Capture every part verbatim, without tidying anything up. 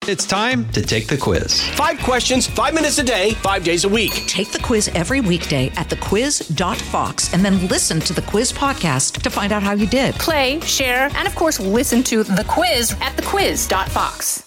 It's time to take the quiz. Five questions, five minutes a day, five days a week. Take the quiz every weekday at the quiz dot fox and then listen to the quiz podcast to find out how you did. Play, share, and of course, listen to the quiz at the quiz dot fox.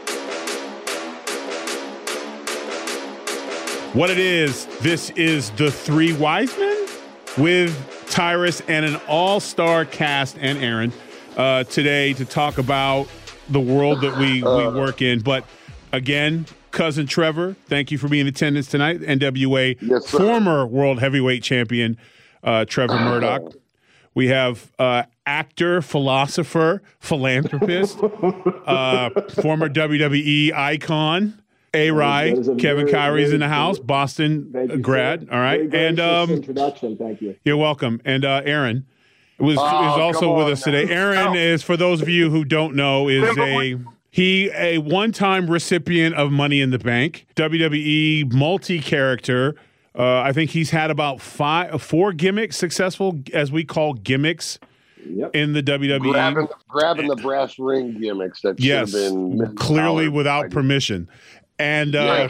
What it is, this is the Three Wise Men with Tyrus and an all-star cast and Aaron uh, today to talk about the world that we, we work in. But again, cousin Trevor, thank you for being in attendance tonight. N W A yes, former world heavyweight champion uh, Trevor Murdoch. We have uh, actor, philosopher, philanthropist, uh, former W W E icon, A-Rai, Kevin Kyrie's in the house, Boston you, grad. sir. All right. Very, very and um, introduction. Thank you. You're welcome. And uh, Aaron was, oh, is also with on, us today. man. Aaron oh. is, for those of you who don't know, is a he a one-time recipient of Money in the Bank, W W E multi-character. Uh, I think he's had about five, four gimmicks, successful, as we call gimmicks, yep. in the W W E. Grabbing, grabbing the brass ring gimmicks that yes, should have been clearly without permission. And uh,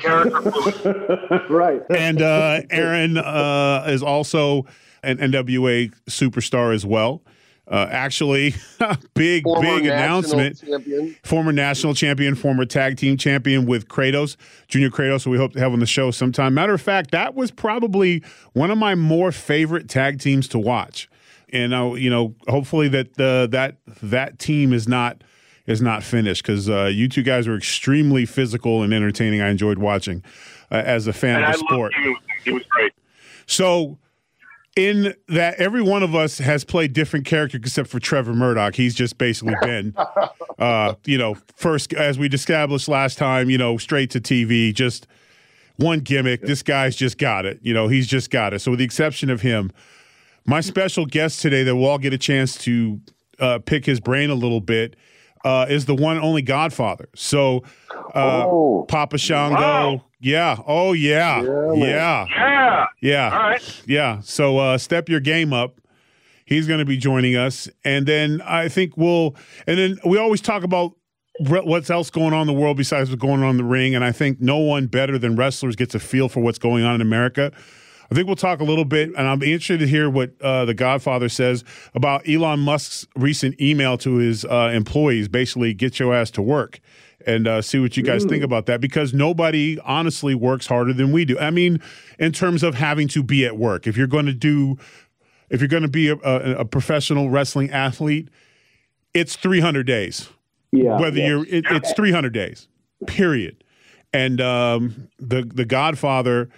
right. And uh, Aaron uh, is also an N W A superstar as well. Uh, actually, big, former big announcement. Champion. Former national champion, former tag team champion with Kratos, Junior Kratos, who we hope to have on the show sometime. Matter of fact, that was probably one of my more favorite tag teams to watch. And, uh, you know, hopefully that uh, that that team is not is not finished because uh, you two guys were extremely physical and entertaining. I enjoyed watching uh, as a fan and of the I sport. Loved you. It was great. So, in that, every one of us has played different characters except for Trevor Murdoch. He's just basically been, uh, you know, first, as we established last time, you know, straight to T V, just one gimmick. This guy's just got it. You know, he's just got it. So, with the exception of him, my special guest today that we'll all get a chance to uh, pick his brain a little bit uh, is the one and only Godfather. So, uh, oh. Papa Shango. Wow. Yeah. Oh, yeah. Yeah. Yeah. Yeah. Yeah. All right. Yeah. So uh, step your game up. He's going to be joining us. And then I think we'll – and then we always talk about re- what's else going on in the world besides what's going on in the ring. And I think no one better than wrestlers gets a feel for what's going on in America. I think we'll talk a little bit, and I'm interested to hear what uh, the Godfather says about Elon Musk's recent email to his uh, employees, basically get your ass to work. And uh, see what you guys Ooh. think about that, because nobody honestly works harder than we do. I mean, in terms of having to be at work. If you're going to do, if you're going to be a, a, a professional wrestling athlete, it's three hundred days. Yeah. Whether yeah. you're, it, it's three hundred days, period. And um, the the Godfather,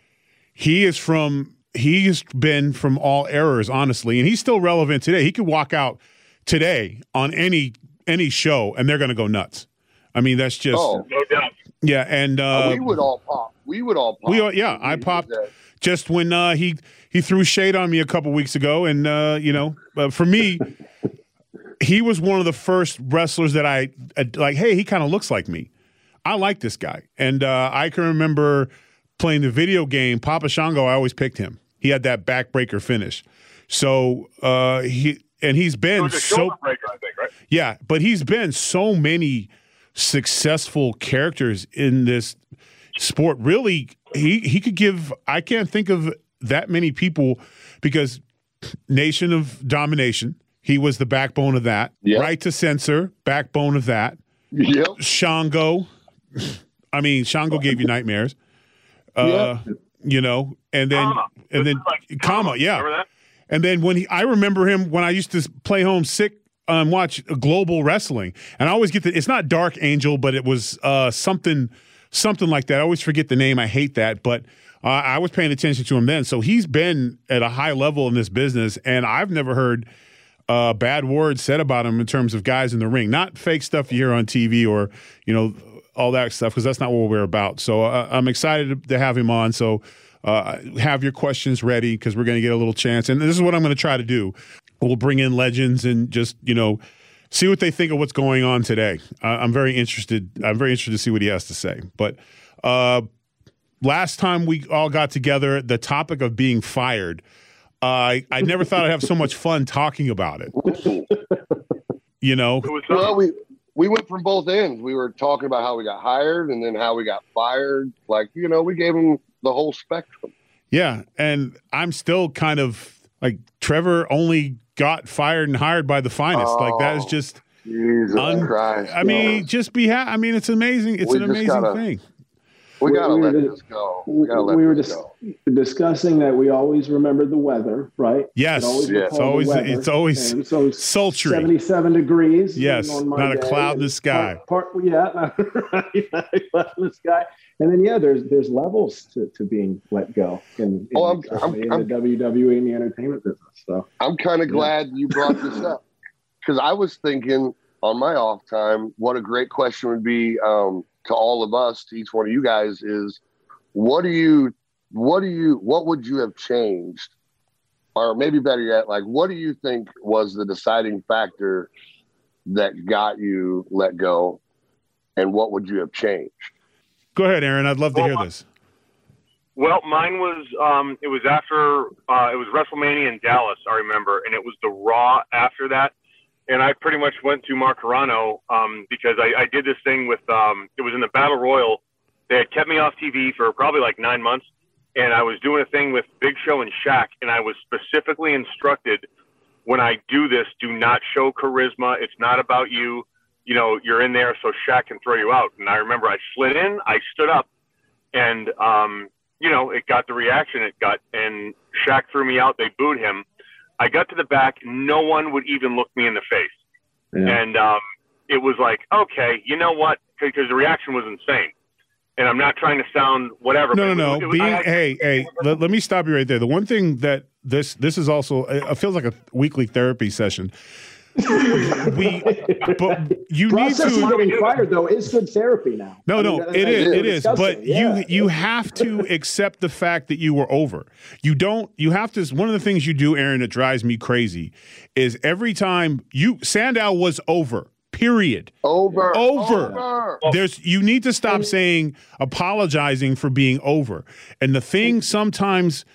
he is from, he has been from all eras, honestly, and he's still relevant today. He could walk out today on any any show, and they're going to go nuts. I mean, that's just oh. No doubt. yeah, and uh, we would all pop. We would all pop. we all, yeah, I popped just when uh, he he threw shade on me a couple weeks ago, and uh, you know, uh, for me, he was one of the first wrestlers that I uh, like. Hey, he kind of looks like me. I like this guy, and uh, I can remember playing the video game Papa Shango. I always picked him. He had that backbreaker finish, so uh, he and he's been It was a so shoulder breaker, I think, right? yeah, but he's been so many successful characters in this sport. Really, he he could give, I can't think of that many people, because Nation of Domination, he was the backbone of that. Yep. Right to Censor, backbone of that. Yep. Shango, I mean, Shango gave you nightmares. Uh, Yep. You know, and then Kama. and then Like, Kama, yeah. Remember that? And then when he, I remember him when I used to play home sick and um, watch Global Wrestling, and I always get the, it's not Dark Angel, but it was uh, something, something like that. I always forget the name. I hate that, but uh, I was paying attention to him then. So he's been at a high level in this business, and I've never heard uh, bad words said about him in terms of guys in the ring. Not fake stuff you hear on T V or, you know, all that stuff, because that's not what we're about. So uh, I'm excited to have him on. So uh, have your questions ready, because we're going to get a little chance. And this is what I'm going to try to do. We'll bring in legends and just, you know, see what they think of what's going on today. Uh, I'm very interested. I'm very interested to see what he has to say. But uh, last time we all got together, the topic of being fired, uh, I, I never thought I'd have so much fun talking about it. You know? It was Well, we we went from both ends. We were talking about how we got hired and then how we got fired. Like, you know, we gave him the whole spectrum. Yeah, and I'm still kind of like Trevor only got fired and hired by the finest. Oh, like that is just Jesus un- Christ. I mean, yes. just be happy. I mean, it's amazing. It's we an amazing gotta, thing. We got to we let were, this go. We, gotta let we were this dis- go. discussing that we always remember the weather, right? Yes. Always yes. It's always it's always it's always sultry. seventy-seven degrees. Yes. Not a day. cloud in the sky. Part, part, yeah, not, not a cloud in the sky. And then, yeah, there's there's levels to, to being let go in, in, oh, I'm, I'm, in I'm, the W W E and the entertainment business. So I'm kind of yeah. glad you brought this up because I was thinking on my off time, what a great question would be um, to all of us, to each one of you guys is, what do you, what do you, what would you have changed? Or maybe better yet, like, what do you think was the deciding factor that got you let go? And what would you have changed? Go ahead, Aaron. I'd love to well, hear this. Well, mine was, um, it was after, uh, it was WrestleMania in Dallas, I remember, and it was the Raw after that. And I pretty much went to Mark Carrano um, because I, I did this thing with, um, it was in the Battle Royal. They had kept me off T V for probably like nine months. And I was doing a thing with Big Show and Shaq. And I was specifically instructed, when I do this, do not show charisma. It's not about you. You know, you're in there so Shaq can throw you out. And I remember I slid in, I stood up, and, um, you know, it got the reaction it got. And Shaq threw me out. They booed him. I got to the back. No one would even look me in the face. Yeah. And um, it was like, okay, you know what? Because the reaction was insane. And I'm not trying to sound whatever. No, no, no. no. Being, I, hey, hey, let, let me stop you right there. The one thing that this this is also, it feels like a weekly therapy session. we, but you Process need to. Getting fired though is good therapy now. No, I no, mean, it is, it is. But yeah. you you have to accept the fact that you were over. You don't. You have to. One of the things you do, Aaron, that drives me crazy, is every time you Sandow was over. Period. Over. Over. Over. There's you need to stop saying apologizing for being over. And the thing sometimes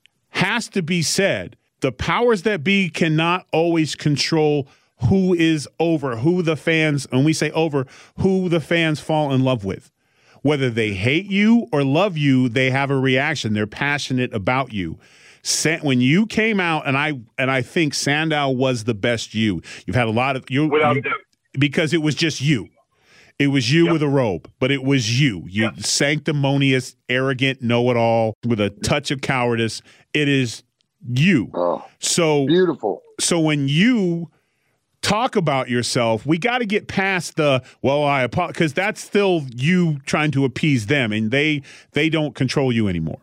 has to be said. The powers that be cannot always control who is over, who the fans, when we say over, who the fans fall in love with. Whether they hate you or love you, they have a reaction. They're passionate about you. When you came out, and I and I think Sandow was the best you. You've had a lot of you, Without you because it was just you. It was you yep. with a robe, but it was you. You yep. sanctimonious, arrogant, know-it-all with a touch of cowardice. It is you. Oh, so beautiful. So when you talk about yourself, we got to get past the well, I apologize, because that's still you trying to appease them, and they they don't control you anymore.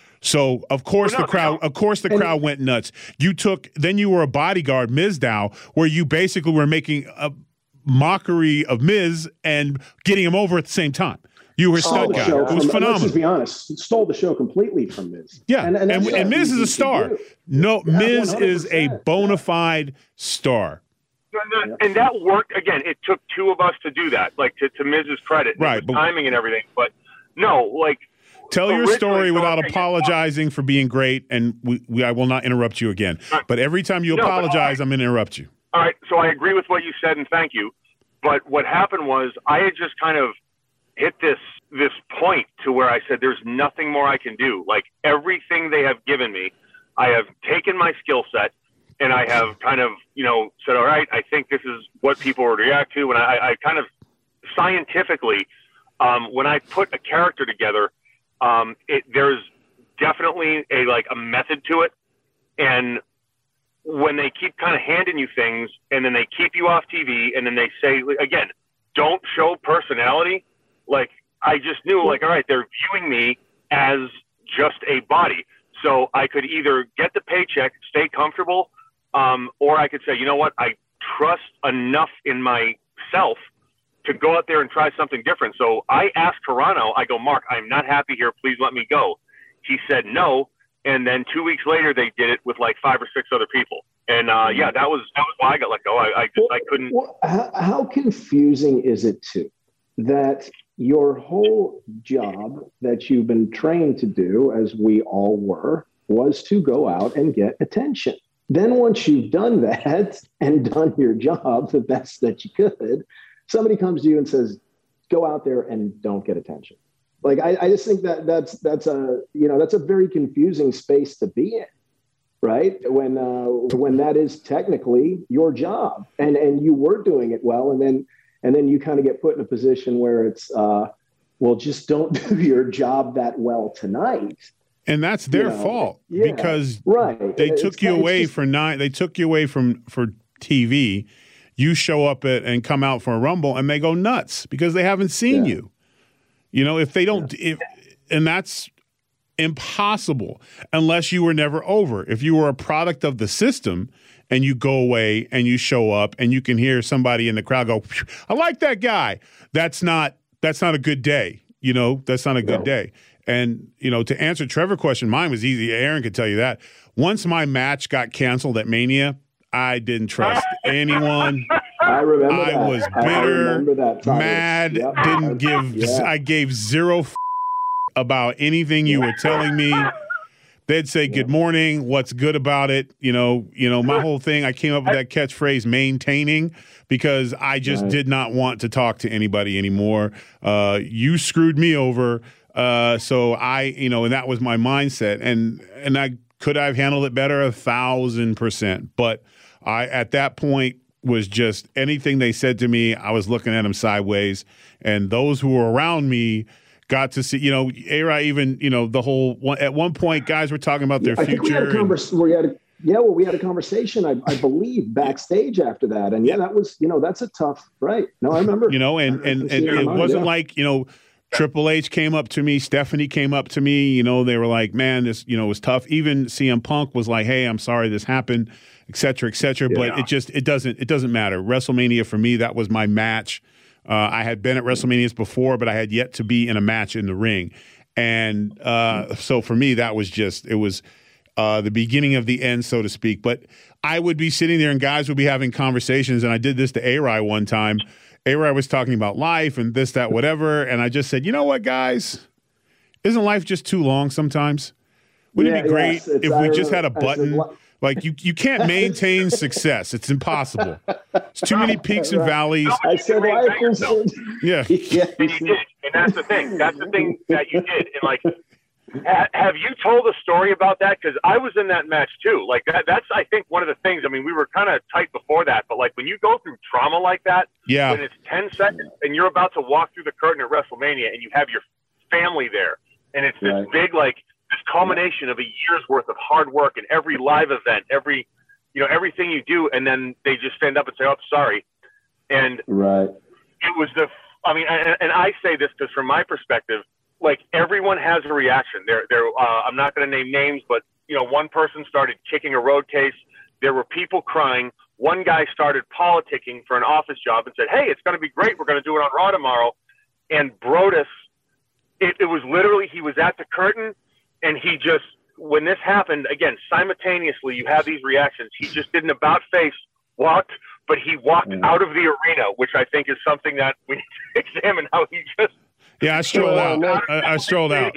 So of course well, no, the crowd, no. of course the crowd went nuts. You took, then you were a bodyguard, Mizdow, where you basically were making a mockery of Miz and getting him over at the same time. You were a stud guy. It was from, phenomenal. Let's just be honest. Stole the show completely from Miz. Yeah, and, and, and, and Miz is a star. No, yeah, Miz one hundred percent. is a bona fide star. And that, and that worked. Again, it took two of us to do that, like to, to Miz's credit. Right. But, timing and everything. But no, like. Tell your story without apologizing for being great, and we, we I will not interrupt you again. Right. But every time you no, apologize, I, I'm going to interrupt you. All right, so I agree with what you said, and thank you. But what happened was I had just kind of hit this this point to where I said, there's nothing more I can do. Like, everything they have given me, I have taken my skill set, and I have kind of, you know, said, all right, I think this is what people would react to. And I, I kind of scientifically, um, when I put a character together, Um, it, there's definitely a like a method to it, and when they keep kind of handing you things, and then they keep you off T V, and then they say again, don't show personality. Like I just knew, like all right, they're viewing me as just a body, so I could either get the paycheck, stay comfortable, um, or I could say, you know what, I trust enough in myself to go out there and try something different. So I asked Carrano, I go, Mark, I'm not happy here. Please let me go. He said no. And then two weeks later, they did it with like five or six other people. And uh, yeah, that was that was why I got let go. I, I just well, I couldn't. Well, how, how confusing is it too that your whole job that you've been trained to do, as we all were, was to go out and get attention. Then once you've done that and done your job the best that you could, somebody comes to you and says, go out there and don't get attention. Like, I, I just think that that's, that's a, you know, that's a very confusing space to be in, right? When, uh, when that is technically your job and, and you were doing it well. And then, and then you kind of get put in a position where it's, uh, well, just don't do your job that well tonight. And that's their you know, fault yeah, because right. they It's took you kind of away just, for nine. They took you away from for T V. You show up at and come out for a Rumble, and they go nuts because they haven't seen Yeah. you. You know, if they don't, if, and that's impossible unless you were never over. If you were a product of the system and you go away and you show up and you can hear somebody in the crowd go, "I like that guy." That's not that's not a good day. You know, that's not a good No. day. And, you know, to answer Trevor's question, mine was easy. Aaron could tell you that. Once my match got canceled at Mania, I didn't trust anyone. I remember I that. was I bitter, remember that, Thomas. mad, Yep. didn't give, Yeah. I gave zero f- about anything you were telling me. They'd say, good morning, what's good about it? You know, you know, my whole thing, I came up with that catchphrase, maintaining, because I just Right. did not want to talk to anybody anymore. Uh, you screwed me over. Uh, so I, you know, and that was my mindset. And, and I could have handled it better, a thousand percent. But I, at that point, was just anything they said to me, I was looking at them sideways. And those who were around me got to see, you know, A-Rod even, you know, the whole one, at one point, guys were talking about their I think we had future. a conversation. We had a, yeah, well, we had a conversation, I, I believe, backstage after that, and yeah, that was, you know, that's a tough, right? No, I remember, you know, and I and, can see and in my it mind, wasn't yeah. like, you know, Triple H came up to me, Stephanie came up to me, you know, they were like, man, this, you know, was tough. Even C M Punk was like, hey, I'm sorry this happened, et cetera, et cetera. Yeah. But it just, it doesn't, it doesn't matter. WrestleMania for me, that was my match. Uh, I had been at WrestleManias before, but I had yet to be in a match in the ring. And uh, so for me, that was just, it was uh, the beginning of the end, so to speak. But I would be sitting there and guys would be having conversations. And I did this to A-Rod one time. A-Rod was talking about life and this, that, whatever. And I just said, you know what, guys? Isn't life just too long sometimes? Wouldn't it Yeah, be great yes, it's- if I we just had a remember- I said, button? "What?" Like you, you can't maintain success. It's impossible. It's too many peaks and valleys. I said life was, Yeah. yeah, And you did, and that's the thing. That's the thing that you did. And like, ha- have you told a story about that? Because I was in that match too. Like that. That's I think one of the things. I mean, we were kind of tight before that, but like when you go through trauma like that, Yeah. when it's ten seconds and you're about to walk through the curtain at WrestleMania and you have your family there, and it's this Right. big like this culmination of a year's worth of hard work and every live event, every you know everything you do, and then they just stand up and say, "Oh, sorry," and right. it was the, I mean, and, and I say this because from my perspective, like everyone has a reaction. There, there. Uh, I'm not going to name names, but you know, one person started kicking a road case. There were people crying. One guy started politicking for an office job and said, "Hey, it's going to be great. We're going to do it on Raw tomorrow." And Brodus, it, it was literally he was at the curtain, and he just when this happened again simultaneously, you have these reactions. He just did an about face, walked. But he walked Yeah. out of the arena, which I think is something that we need to examine how he just Yeah, I strolled out. I, I strolled out.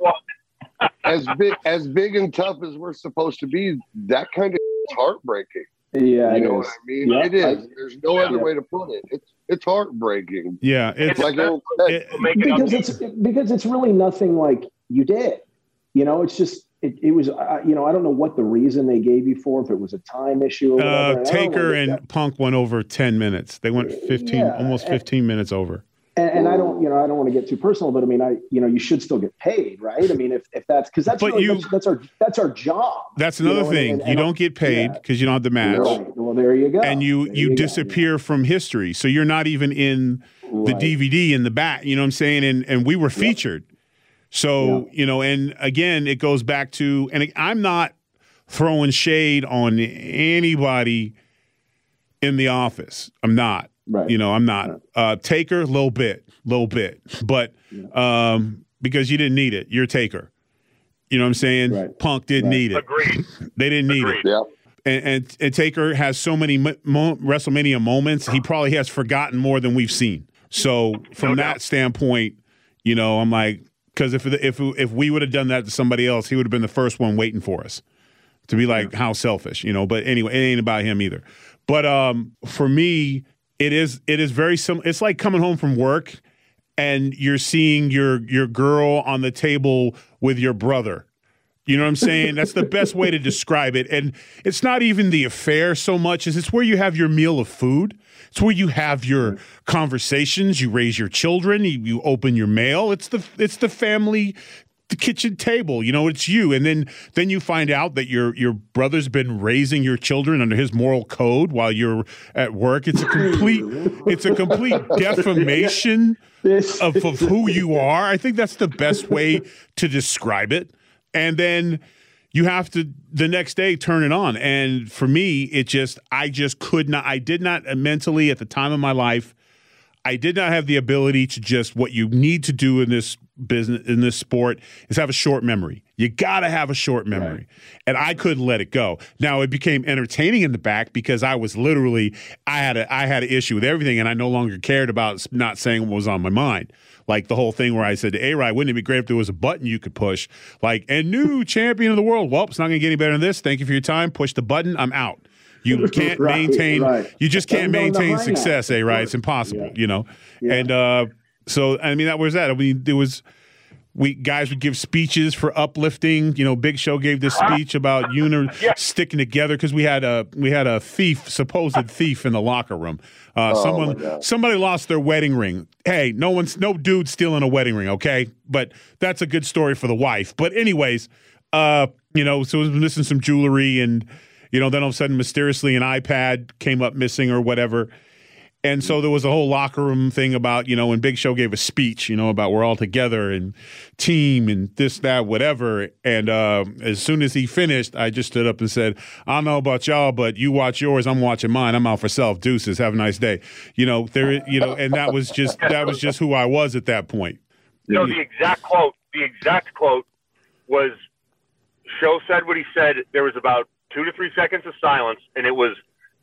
as big as big and tough as we're supposed to be, that kind of is heartbreaking. Yeah, You it know what is. I mean? Yeah, it is. I- There's no other yeah. way to put it. It's it's heartbreaking. Yeah, it's Like Aaron said, it- because it's because it's really nothing like you did. You know, it's just it, it was. Uh, you know, I don't know what the reason they gave you for, if it was a time issue or whatever. uh, and I don't Taker wanna and get Punk went over ten minutes. They went fifteen, Yeah, almost and- fifteen minutes over. And, and I don't, you know, I don't want to get too personal, but I mean, I, you know, you should still get paid, right? I mean, if, if that's because that's But really, you- that's, that's our that's our job. That's you another know, thing. and- and- you and- don't get paid yeah. because you don't have the match, Right. Well, there you go. and you There you go. disappear from history. So you're not even in the Right. D V D in the back. You know what I'm saying? And and we were featured. So you know, and again, it goes back to, and I'm not throwing shade on anybody in the office. I'm not. Right. You know, I'm not. Right. Uh, Taker, little bit, little bit, but um, because you didn't need it, you're Taker. You know what I'm saying? Right. Punk didn't Right. need it. Agreed. They didn't need Agreed. it. yeah. And, and, and Taker has so many mo- mo- WrestleMania moments, he probably has forgotten more than we've seen. So from No that doubt. standpoint, you know, I'm like, because if if if we would have done that to somebody else, he would have been the first one waiting for us to be like, how selfish, you know. But anyway, it ain't about him either. But um, for me, it is it is very similar. It's like coming home from work and you're seeing your your girl on the table with your brother. You know what I'm saying? That's the best way to describe it. And it's not even the affair so much as it's where you have your meal of food. It's where you have your conversations. You raise your children. You, you open your mail. It's the it's the family, the kitchen table. You know, it's you. And then then you find out that your your brother's been raising your children under his moral code while you're at work. It's a complete it's a complete defamation of, of who you are. I think that's the best way to describe it. And then you have to the next day turn it on. And for me, it just I just could not I did not mentally at the time of my life, I did not have the ability to just what you need to do in this business in this sport is have a short memory. You got to have a short memory. Right. And I couldn't let it go. Now it became entertaining in the back because I was literally I had a I had an issue with everything and I no longer cared about not saying what was on my mind. Like the whole thing where I said to A-Rod, wouldn't it be great if there was a button you could push? Like, and new champion of the world. Well, it's not going to get any better than this. Thank you for your time. Push the button. I'm out. You can't right, maintain, right. you just can't maintain success, A-Rod. It's impossible, yeah. you know? Yeah. And uh, so, I mean, that was that. I mean, there was, we guys would give speeches for uplifting. You know, Big Show gave this speech about uni- yeah. sticking together because we had a we had a thief, supposed thief, in the locker room. Uh, oh, someone somebody lost their wedding ring. Hey, no one's no dude stealing a wedding ring, okay? But that's a good story for the wife. But anyways, uh, you know, so we was missing some jewelry, and you know, then all of a sudden, mysteriously, an iPad came up missing or whatever. And so there was a whole locker room thing about, you know, when Big Show gave a speech, you know, about we're all together and team and this, that, whatever. And uh, as soon as he finished, I just stood up and said, I don't know about y'all, but you watch yours, I'm watching mine. I'm out for self. Deuces. Have a nice day. You know, there, you know, and that was just that was just who I was at that point. No, the exact quote, the exact quote was Show said what he said. There was about two to three seconds of silence, and it was,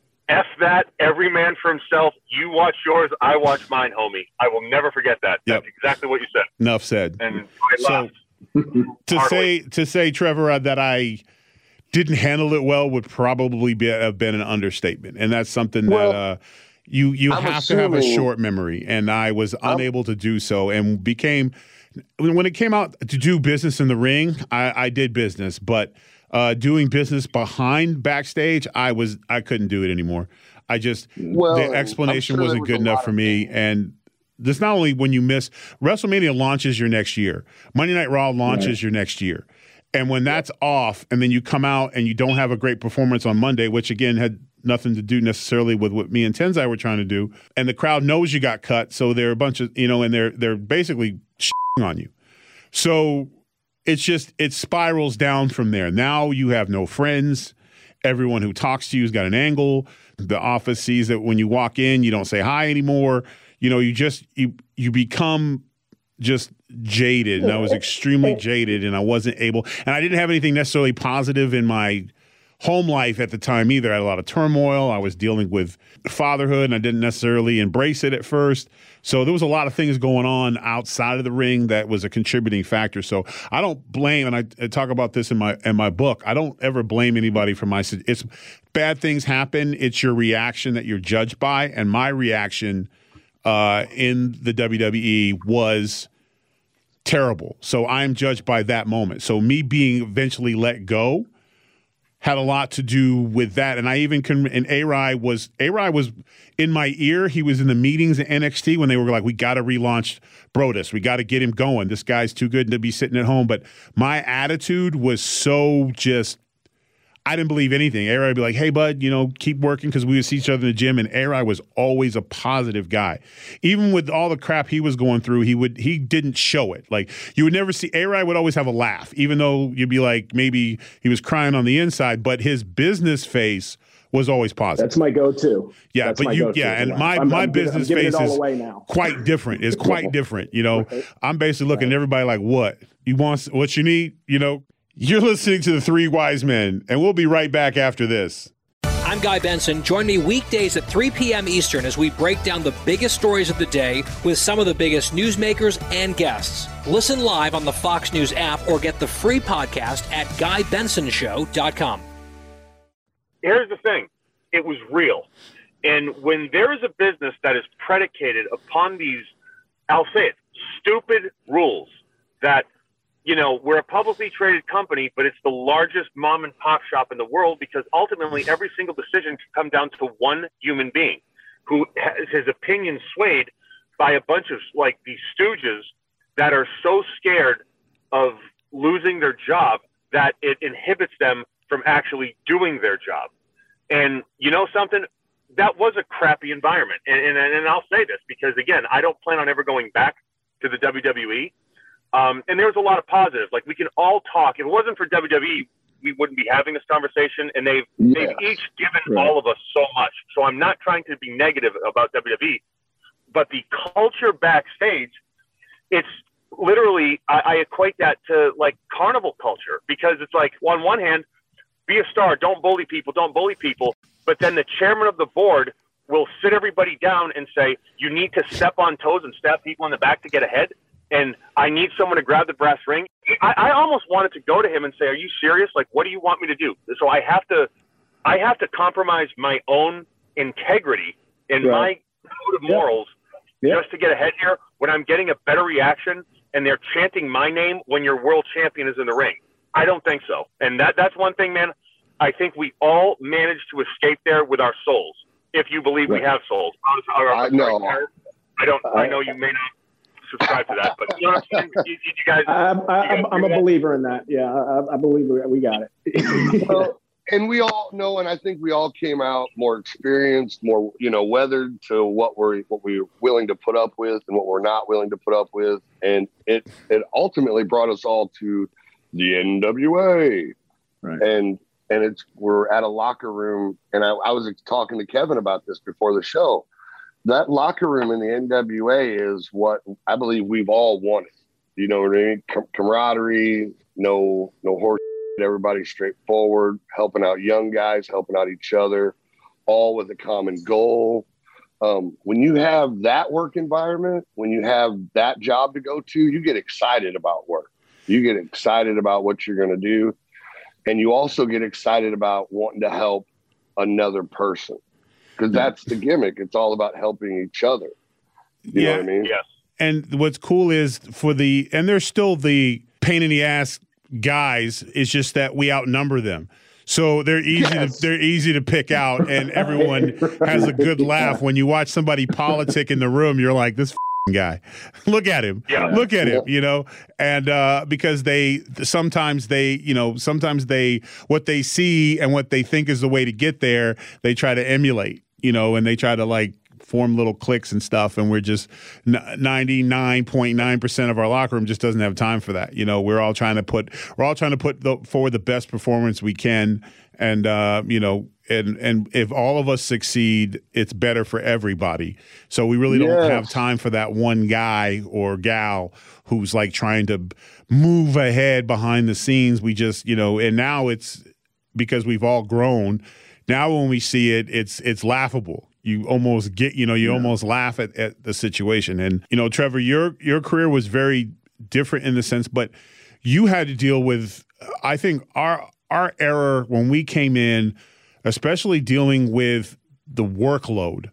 F that, every man for himself. You watch yours, I watch mine, homie. I will never forget that. Yep. That's exactly what you said. Enough said. And I laughed. So to say to say, Trevor, uh, that I didn't handle it well would probably be, have been an understatement, and that's something well, that uh, you you I'm have assuming, to have a short memory, and I was I'm, unable to do so, and became when it came out to do business in the ring, I, I did business, but. Uh, doing business behind backstage, I was I couldn't do it anymore. I just well, the explanation sure wasn't was good enough for me. And this not only when you miss WrestleMania launches your next year, Monday Night Raw launches right. your next year, and when that's off, and then you come out and you don't have a great performance on Monday, which again had nothing to do necessarily with what me and Tenzai were trying to do, and the crowd knows you got cut, so they're a bunch of you know, and they're they're basically shitting on you. So. It's just, it spirals down from there. Now you have no friends. Everyone who talks to you has got an angle. The office sees that when you walk in, you don't say hi anymore. You know, you just, you you become just jaded. And I was extremely jaded, and I wasn't able, and I didn't have anything necessarily positive in my home life at the time either. I had a lot of turmoil. I was dealing with fatherhood, and I didn't necessarily embrace it at first. So there was a lot of things going on outside of the ring that was a contributing factor. So I don't blame, and I, I talk about this in my in my book, I don't ever blame anybody for my, it's bad things happen. It's your reaction that you're judged by. And my reaction uh, in the W W E was terrible. So I'm judged by that moment. So me being eventually let go had a lot to do with that. And I even can, and A-Rod was, A-Rod was in my ear. He was in the meetings at N X T when they were like, we got to relaunch Brodus. We got to get him going. This guy's too good to be sitting at home. But my attitude was so just, I didn't believe anything. A-Rod would be like, hey, bud, you know, keep working, because we would see each other in the gym. And A-Rod was always a positive guy. Even with all the crap he was going through, he would he didn't show it. Like, you would never see, A-Rod would always have a laugh, even though you'd be like, maybe he was crying on the inside, but his business face was always positive. That's my go-to. Yeah, That's but you, go-to. yeah, and my, I'm, my I'm business giving, face is quite different. It's quite different. You know, right. I'm basically looking right. at everybody like, what? You want what you need? You know? You're listening to The Three Wise Men, and we'll be right back after this. I'm Guy Benson. Join me weekdays at three p.m. Eastern as we break down the biggest stories of the day with some of the biggest newsmakers and guests. Listen live on the Fox News app or get the free podcast at guy benson show dot com. Here's the thing. It was real. And when there is a business that is predicated upon these, I'll say it, stupid rules that, you know, we're a publicly traded company, but it's the largest mom and pop shop in the world because ultimately every single decision can come down to one human being who has his opinion swayed by a bunch of like these stooges that are so scared of losing their job that it inhibits them from actually doing their job. And you know something? That was a crappy environment. And, and, and I'll say this because, again, I don't plan on ever going back to the W W E. Um, and there was a lot of positives. Like, we can all talk. If it wasn't for W W E, we wouldn't be having this conversation. And they've, yeah. they've each given right. all of us so much. So I'm not trying to be negative about W W E. But the culture backstage, it's literally, I, I equate that to, like, carnival culture. Because it's like, on one hand, be a star. Don't bully people. Don't bully people. But then the chairman of the board will sit everybody down and say, you need to step on toes and stab people in the back to get ahead. And I need someone to grab the brass ring. I, I almost wanted to go to him and say, are you serious? Like, what do you want me to do? So I have to, I have to compromise my own integrity and right. my code of morals yep. just to get ahead here when I'm getting a better reaction and they're chanting my name when your world champion is in the ring. I don't think so. And that that's one thing, man. I think we all managed to escape there with our souls, if you believe right. we have souls. I know. I don't. I know you may not subscribe to that, but you know what I'm saying? You, you guys. I'm, you guys I'm, I'm a believer in that. Yeah, I, I believe we got it. Well, and we all know, and I think we all came out more experienced, more you know, weathered to what we're what we're willing to put up with and what we're not willing to put up with, and it it ultimately brought us all to the N W A, right. and. And it's we're at a locker room, and I, I was talking to Kevin about this before the show. That locker room in the N W A is what I believe we've all wanted. You know what I mean? Com- camaraderie, no no horse, everybody straightforward, helping out young guys, helping out each other, all with a common goal. Um, when you have that work environment, when you have that job to go to, you get excited about work. You get excited about what you're going to do. And you also get excited about wanting to help another person because that's the gimmick. It's all about helping each other. You yeah. know what I mean? Yes. And what's cool is for the, and there's still the pain in the ass guys. It's just that we outnumber them. So they're easy yes. to they're easy to pick out, and everyone has a good laugh. When you watch somebody politic in the room, you're like, this guy, look at him, yeah. look at him, you know, and uh, because they sometimes they, you know, sometimes they what they see and what they think is the way to get there, they try to emulate, you know, and they try to like form little cliques and stuff, and we're just ninety-nine point nine percent of our locker room just doesn't have time for that. You know, we're all trying to put we're all trying to put the, forward the best performance we can, and uh, you know. And and if all of us succeed, it's better for everybody. So we really don't yes. have time for that one guy or gal who's like trying to move ahead behind the scenes. We just, you know, and now it's because we've all grown. Now when we see it, it's it's laughable. You almost get, you know, you yeah. almost laugh at, at the situation. And, you know, Trevor, your your career was very different in the sense, but you had to deal with, I think, our our era when we came in, especially dealing with the workload.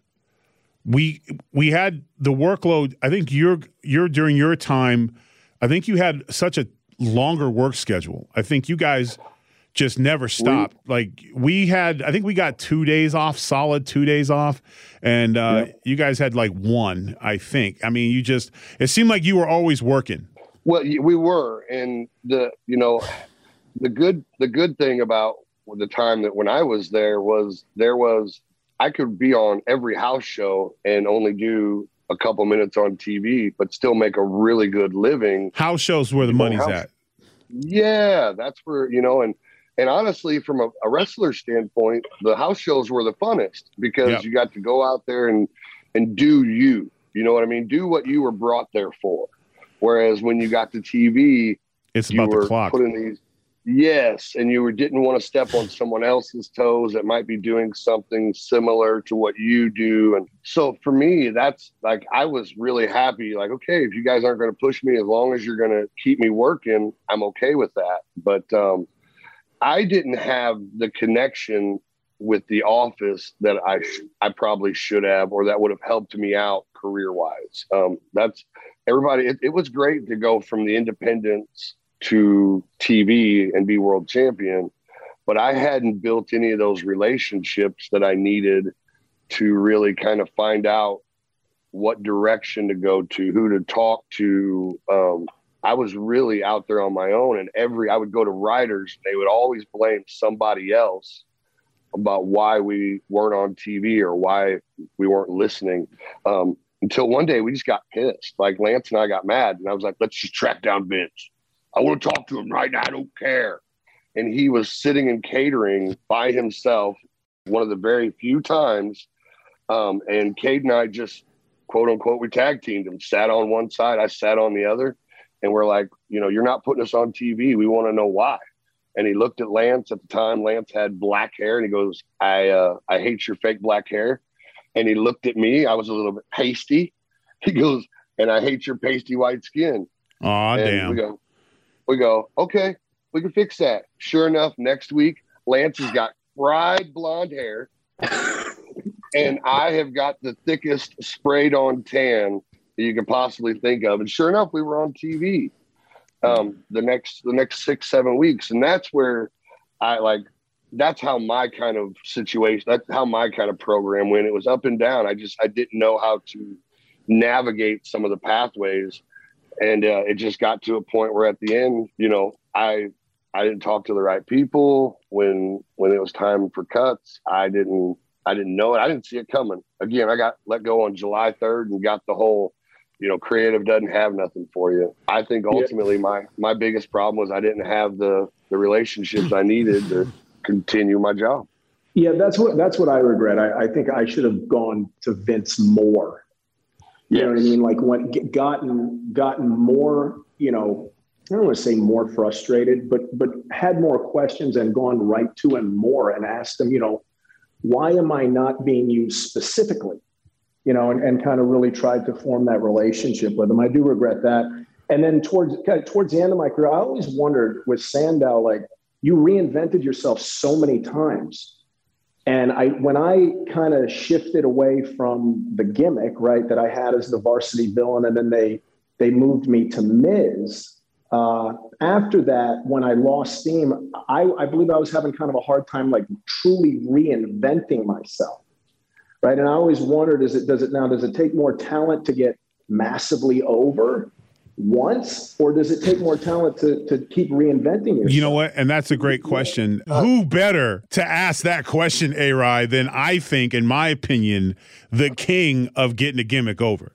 We we had the workload. I think you're you're during your time, I think you had such a longer work schedule. I think you guys just never stopped. We, like we had, I think we got two days off, solid two days off, and uh, yeah. you guys had like one. I think. I mean, you just it seemed like you were always working. Well, we were, and the you know the good the good thing about the time that when I was there was there was I could be on every house show and only do a couple minutes on T V, but still make a really good living. House shows where the money's house, at. Yeah, that's where, you know, and and honestly, from a, a wrestler standpoint, the house shows were the funnest because yep. you got to go out there and and do you, you know what I mean? Do what you were brought there for. Whereas when you got to T V, it's you about were the clock. Putting these. Yes, and you were, didn't want to step on someone else's toes that might be doing something similar to what you do. And so for me, that's like, I was really happy. Like, okay, if you guys aren't going to push me, as long as you're going to keep me working, I'm okay with that. But um, I didn't have the connection with The Office that I sh- I probably should have, or that would have helped me out career wise. Um, that's everybody. It, it was great to go from the independents to T V and be world champion, but I hadn't built any of those relationships that I needed to really kind of find out what direction to go to, who to talk to. Um, I was really out there on my own, and every, I would go to writers, they would always blame somebody else about why we weren't on T V or why we weren't listening. Um, until one day we just got pissed. Like Lance and I got mad, and I was like, let's just track down Vince. I want to talk to him right now. I don't care. And he was sitting in catering by himself, one of the very few times. Um, and Cade and I just, quote unquote, we tag teamed him, sat on one side, I sat on the other. And we're like, you know, you're not putting us on T V. We want to know why. And he looked at Lance at the time. Lance had black hair, and he goes, I, uh, I hate your fake black hair. And he looked at me. I was a little bit pasty. He goes, and I hate your pasty white skin. Aw, and damn. We go, we go, okay, we can fix that. Sure enough, next week, Lance has got fried blonde hair, and I have got the thickest sprayed on tan that you could possibly think of. And sure enough, we were on T V um, the next the next six, seven weeks. And that's where I like, that's how my kind of situation, that's how my kind of program went. It was up and down. I just, I didn't know how to navigate some of the pathways. And uh, it just got to a point where at the end, you know, I I didn't talk to the right people when when it was time for cuts. I didn't I didn't know it. I didn't see it coming. Again, I got let go on July third and got the whole, you know, creative doesn't have nothing for you. I think ultimately yeah. my my biggest problem was I didn't have the the relationships I needed to continue my job. Yeah, that's what that's what I regret. I, I think I should have gone to Vince more. You yes. know what I mean? Like when gotten gotten more, you know, I don't want to say more frustrated, but but had more questions and gone right to him more and asked him, you know, why am I not being used specifically? You know, and, and kind of really tried to form that relationship with him. I do regret that. And then towards towards the end of my career, I always wondered with Sandow, like you reinvented yourself so many times. And I, when I kind of shifted away from the gimmick, right, that I had as the varsity villain, and then they they moved me to Miz. Uh, after that, when I lost steam, I, I believe I was having kind of a hard time, like truly reinventing myself, right? And I always wondered, is it does it now? Does it take more talent to get massively over once, or does it take more talent to to keep reinventing yourself? You know what? And that's a great question. Uh, Who better to ask that question, A-Rod, than I think, in my opinion, the king of getting a gimmick over?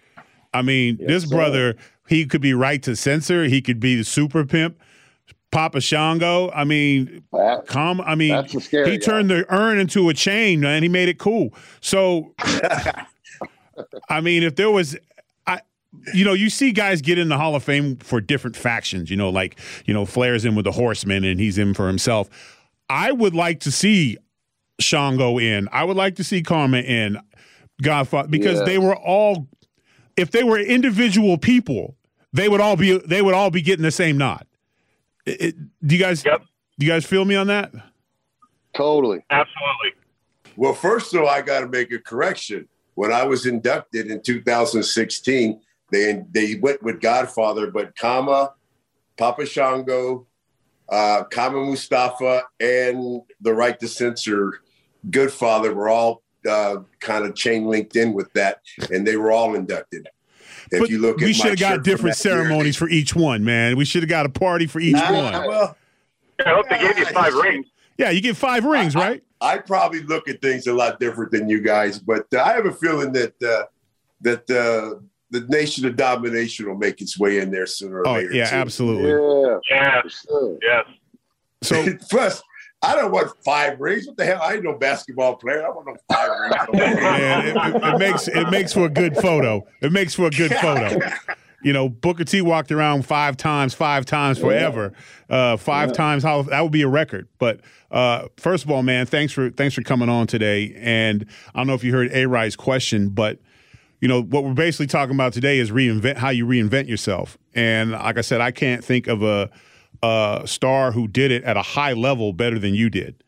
I mean, yes, this brother, he could be right to censor. He could be the super pimp, Papa Shango. I mean, that, come. I mean, he turned guy. the urn into a chain, man. He made it cool. So, I mean, if there was – you know, you see guys get in the Hall of Fame for different factions, you know, like, you know, Flair's in with the Horsemen and he's in for himself. I would like to see Shango in. I would like to see Karma in, Godfather, because yeah. they were all, if they were individual people, they would all be, they would all be getting the same nod. It, it, do you guys, yep. do you guys feel me on that? Totally. Absolutely. Well, first of all, I got to make a correction. When I was inducted in two thousand sixteen, They they went with Godfather, but Kama, Papa Shango, uh, Kama Mustafa, and the Right to Censor Goodfather were all uh, kind of chain linked in with that, and they were all inducted. If but you look at we should have got different ceremonies year, for each one, man. We should have got a party for each nah, one. Well, I hope they gave you five rings. Yeah, you get five rings, I, right? I, I probably look at things a lot different than you guys, but uh, I have a feeling that uh, that. Uh, the Nation of Domination will make its way in there sooner or oh, later. Yeah, too. absolutely. Yeah. Yes. Yes. So plus, I don't want five rings. What the hell? I ain't no basketball player. I want no five rings. Man, it, it, it makes it makes for a good photo. It makes for a good photo. You know, Booker T walked around five times, five times forever. Uh, five yeah. times, how that would be a record. But uh, first of all, man, thanks for thanks for coming on today. And I don't know if you heard A-Rye's question, but you know, what we're basically talking about today is reinvent how you reinvent yourself. And like I said, I can't think of a, a star who did it at a high level better than you did.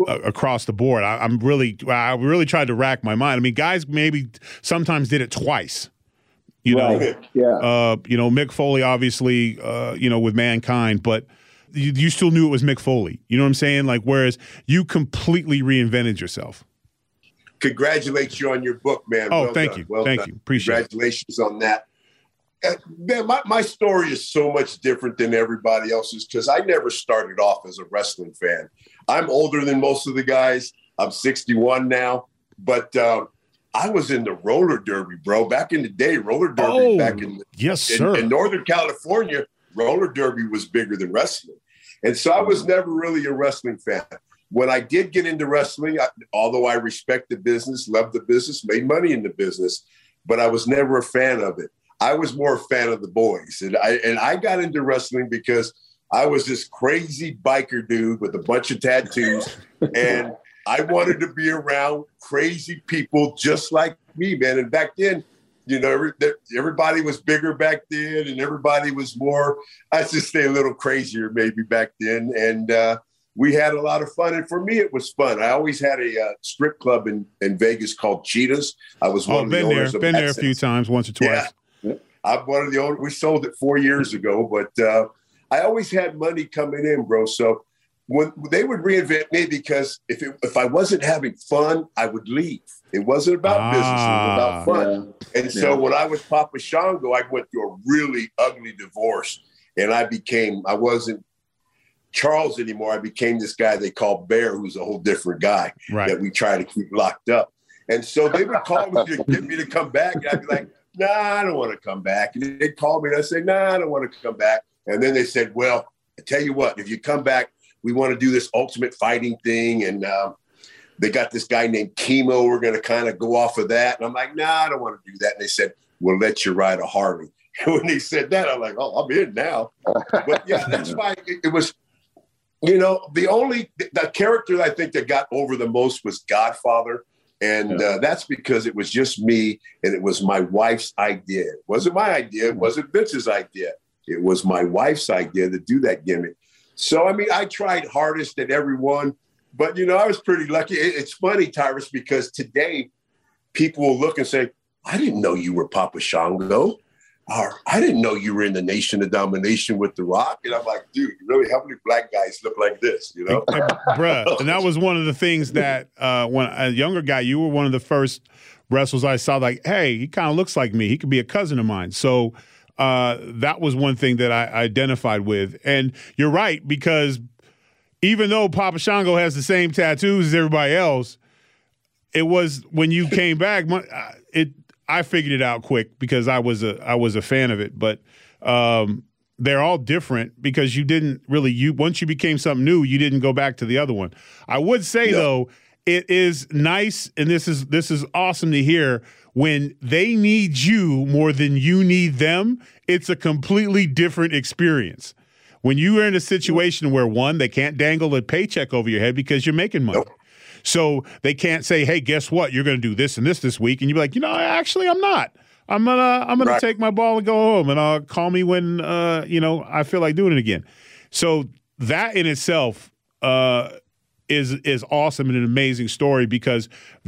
uh, across the board. I, I'm really, I really tried to rack my mind. I mean, guys maybe sometimes did it twice. You know, right. yeah. Uh, you know, Mick Foley, obviously, uh, you know, with Mankind, but you, you still knew it was Mick Foley. You know what I'm saying? Like, whereas you completely reinvented yourself. Congratulate you on your book, man. Oh, well thank done. you. Well thank done. you. Appreciate Congratulations it. on that. Uh, man, my, my story is so much different than everybody else's because I never started off as a wrestling fan. I'm older than most of the guys. I'm sixty-one now, but uh, I was in the roller derby, bro. Back in the day, roller derby Oh, back in, yes, in, sir. in Northern California, roller derby was bigger than wrestling. And so I was never really a wrestling fan. When I did get into wrestling, I, although I respect the business, love the business, made money in the business, but I was never a fan of it. I was more a fan of the boys. And I, and I got into wrestling because I was this crazy biker dude with a bunch of tattoos. And I wanted to be around crazy people just like me, man. And back then, you know, every, everybody was bigger back then and everybody was more, I just say a little crazier maybe back then. And uh, we had a lot of fun. And for me, it was fun. I always had a uh, strip club in, in Vegas called Cheetahs. I was one Oh, of the been owners there. of Been there a Access. few times, once or twice. Yeah. I'm one of the owners. We sold it four years ago, but uh, I always had money coming in, bro. So when they would reinvent me because if it, if I wasn't having fun, I would leave. It wasn't about Ah, business. It was about fun. Yeah. And so Yeah. when I was Papa Shango, I went through a really ugly divorce and I became, I wasn't Charles anymore. I became this guy they call Bear, who's a whole different guy Right. that we try to keep locked up. And so they would call me to get me to come back. And I'd be like, nah, I don't want to come back. And they'd call me and I'd say, nah, I don't want to come back. And then they said, well, I tell you what, if you come back, we want to do this ultimate fighting thing. And um, they got this guy named Chemo. We're going to kind of go off of that. And I'm like, nah, I don't want to do that. And they said, we'll let you ride a Harley. And when they said that, I'm like, oh, I'm in now. But yeah, that's why it, it was, you know, the only, the character I think that got over the most was Godfather. And uh, that's because it was just me and it was my wife's idea. It wasn't my idea. It wasn't Vince's idea. It was my wife's idea to do that gimmick. So, I mean, I tried hardest at everyone, but, you know, I was pretty lucky. It, it's funny, Tyrus, because today people will look and say, I didn't know you were Papa Shango. Or I didn't know you were in the Nation of Domination with The Rock. And I'm like, dude, really, how many black guys look like this, you know? Hey, bruh, and that was one of the things that uh, when a younger guy, you were one of the first wrestlers I saw like, hey, he kind of looks like me. He could be a cousin of mine. So uh, that was one thing that I identified with. And you're right, because even though Papa Shango has the same tattoos as everybody else, it was when you came back, it I figured it out quick because I was a I was a fan of it. But um, they're all different because you didn't really you once you became something new, you didn't go back to the other one. I would say No. though, it is nice, and this is this is awesome to hear when they need you more than you need them. It's a completely different experience. When you are in a situation where one, they can't dangle a paycheck over your head because you're making money. Nope. So they can't say, hey, guess what? You're going to do this and this this week. And you'd be like, you know, actually, I'm not. I'm going to I'm gonna Right. take my ball and go home, and uh, call me when, uh, you know, I feel like doing it again. So that in itself uh, is is awesome and an amazing story because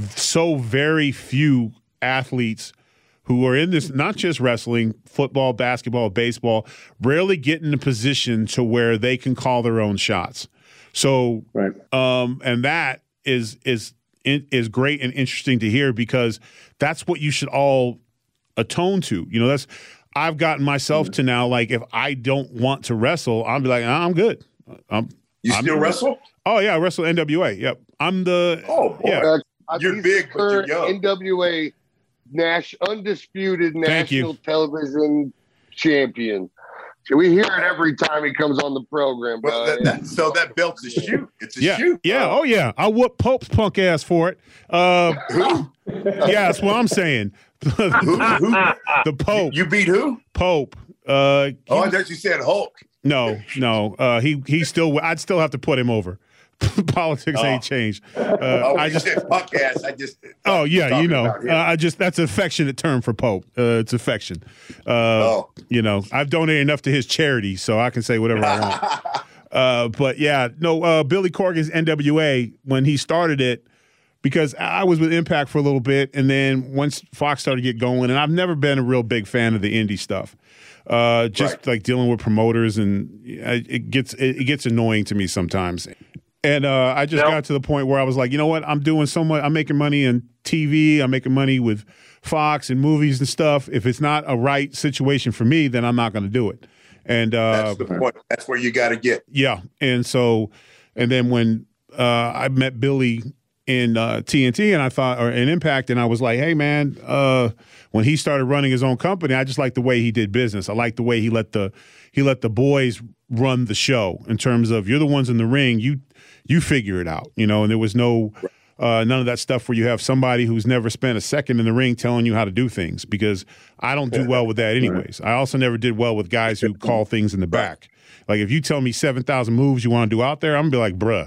so very few athletes who are in this, not just wrestling, football, basketball, baseball, rarely get in a position to where they can call their own shots. So, Right. um, and that is is is great and interesting to hear because that's what you should all atone to. You know, that's I've gotten myself to now. Like, if I don't want to wrestle, I'll be like, nah, I'm good. I'm, You I'm still good. wrestle? Oh yeah, I wrestle N W A. Yep, I'm the. Oh, boy. yeah. Uh, You're he's big, but you're current young. N W A Nash, undisputed Thank you. national television champion. We hear it every time he comes on the program, bro. Well, that, that, so that belt's a shoot. It's a Yeah, shoot. yeah, oh yeah. I whoop Pope's punk ass for it. Uh, yeah, that's what I'm saying. Who, who? The Pope, You beat who? Pope. Uh, he- Oh, I thought you said Hulk. no, no. Uh, he he still. I'd still have to put him over. Politics Oh. ain't changed. Uh, Oh, I I just. said punk ass. I just. Oh yeah, you talking know. about him. Uh, I just that's an affectionate term for Pope. Uh, it's affection. Uh, Oh. You know, I've donated enough to his charity, so I can say whatever I want. Uh, but yeah, no, uh, Billy Corgan's N W A, when he started it, because I was with Impact for a little bit, and then once Fox started to get going, and I've never been a real big fan of the indie stuff. Uh, just right. like dealing with promoters, and it gets it, it gets annoying to me sometimes. And uh, I just no. got to the point where I was like, you know what? I'm doing so much. I'm making money in T V. I'm making money with Fox and movies and stuff. If it's not a right situation for me, then I'm not going to do it. And uh, that's the point. That's where you got to get. Yeah. And so, and then when uh, I met Billy in uh, T N T, and I thought, or in Impact, and I was like, hey man, uh, when he started running his own company, I just liked the way he did business. I liked the way he let the he let the boys run the show in terms of, you're the ones in the ring, you you figure it out, you know. And there was no uh, none of that stuff where you have somebody who's never spent a second in the ring telling you how to do things, because I don't do well with that anyways. I also never did well with guys who call things in the back. Like if you tell me seven thousand moves you want to do out there, I'm gonna be like, bruh.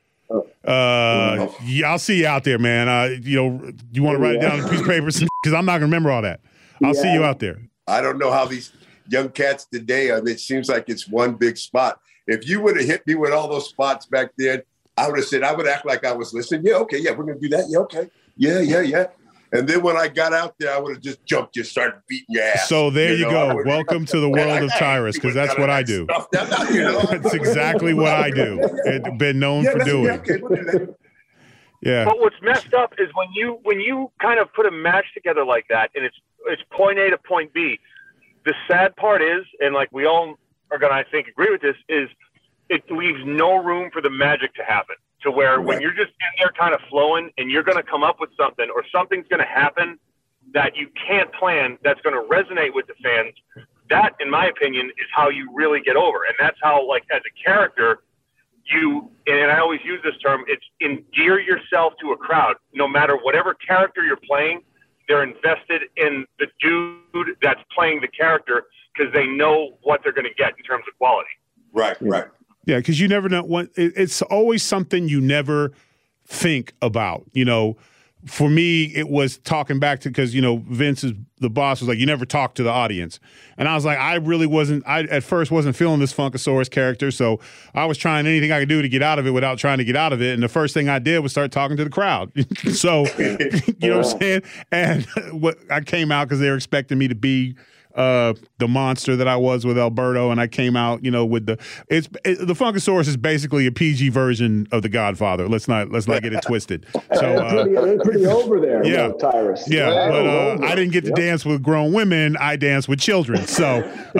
Uh, yeah, I'll see you out there, man. Uh, you know, you want to write it down on a piece of paper, because I'm not gonna remember all that. I'll yeah. see you out there. I don't know how these young cats today. I mean, it seems like it's one big spot. If you would have hit me with all those spots back then, I would have said, I would act like I was listening. Yeah, okay, yeah, we're gonna do that. Yeah, okay, yeah, yeah, yeah. And then when I got out there, I would have just jumped, just started beating your ass. So there you, you know, go. Welcome to the world of Tyrus, because that's what I do. That, you know? That's exactly what I do. It's been known yeah, for doing. Yeah, okay, we'll do that. Yeah. But what's messed up is when you when you kind of put a match together like that, and it's it's point A to point B. The sad part is, and like we all are going to, I think, agree with this, is it leaves no room for the magic to happen. To where right. when you're just in there kind of flowing, and you're going to come up with something, or something's going to happen that you can't plan, that's going to resonate with the fans. That, in my opinion, is how you really get over. And that's how, like, as a character, you, and I always use this term, it's endear yourself to a crowd. No matter whatever character you're playing, they're invested in the dude that's playing the character, because they know what they're going to get in terms of quality. Right, right. Yeah, because you never know what it, it's always something you never think about. You know, for me, it was talking back to, because, you know, Vince is the boss, was like, you never talk to the audience. And I was like, I really wasn't, I at first wasn't feeling this Funkasaurus character. So I was trying anything I could do to get out of it without trying to get out of it. And the first thing I did was start talking to the crowd. So, you know what I'm saying? And what I came out because they were expecting me to be uh, the monster that I was with Alberto, and I came out, you know, with the it's it, the Funkasaurus is basically a P G version of the Godfather. Let's not let's not get it twisted. So uh, pretty, they're pretty over there, yeah, though, Tyrus. Yeah, yeah, but uh, I didn't get to yep. dance with grown women. I danced with children. So, uh,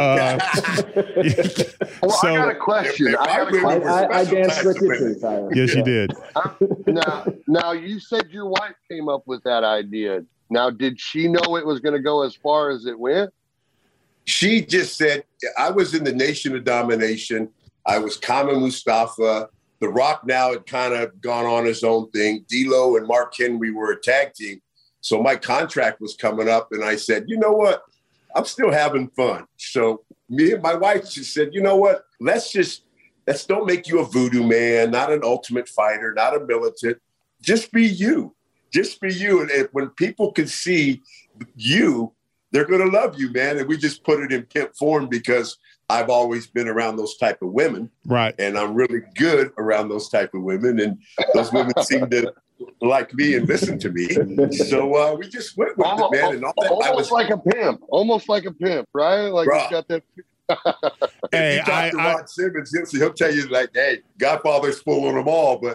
well, so I got a question. I, got a question. I, I, I danced with you too, Tyrus. Yes, yeah. you did. Uh, now, now you said your wife came up with that idea. Now, did she know it was going to go as far as it went? She just said, I was in the Nation of Domination. I was Kama Mustafa. The Rock now had kind of gone on his own thing. D'Lo and Mark Henry were a tag team. So my contract was coming up, and I said, you know what? I'm still having fun. So me and my wife just said, you know what? Let's just, let's don't make you a voodoo man, not an ultimate fighter, not a militant. Just be you. Just be you. And when people can see you, they're going to love you, man. And we just put it in pimp form because I've always been around those type of women. Right. And I'm really good around those type of women. And those women seem to like me and listen to me. So uh, we just went with almost, it, man. And all that. Almost I was, like a pimp. Almost like a pimp, right? Like Bruh. he's got that. Hey, if you talk I, to I, Rod Simmons, he'll, he'll tell you like, hey, Godfather's full on them all. But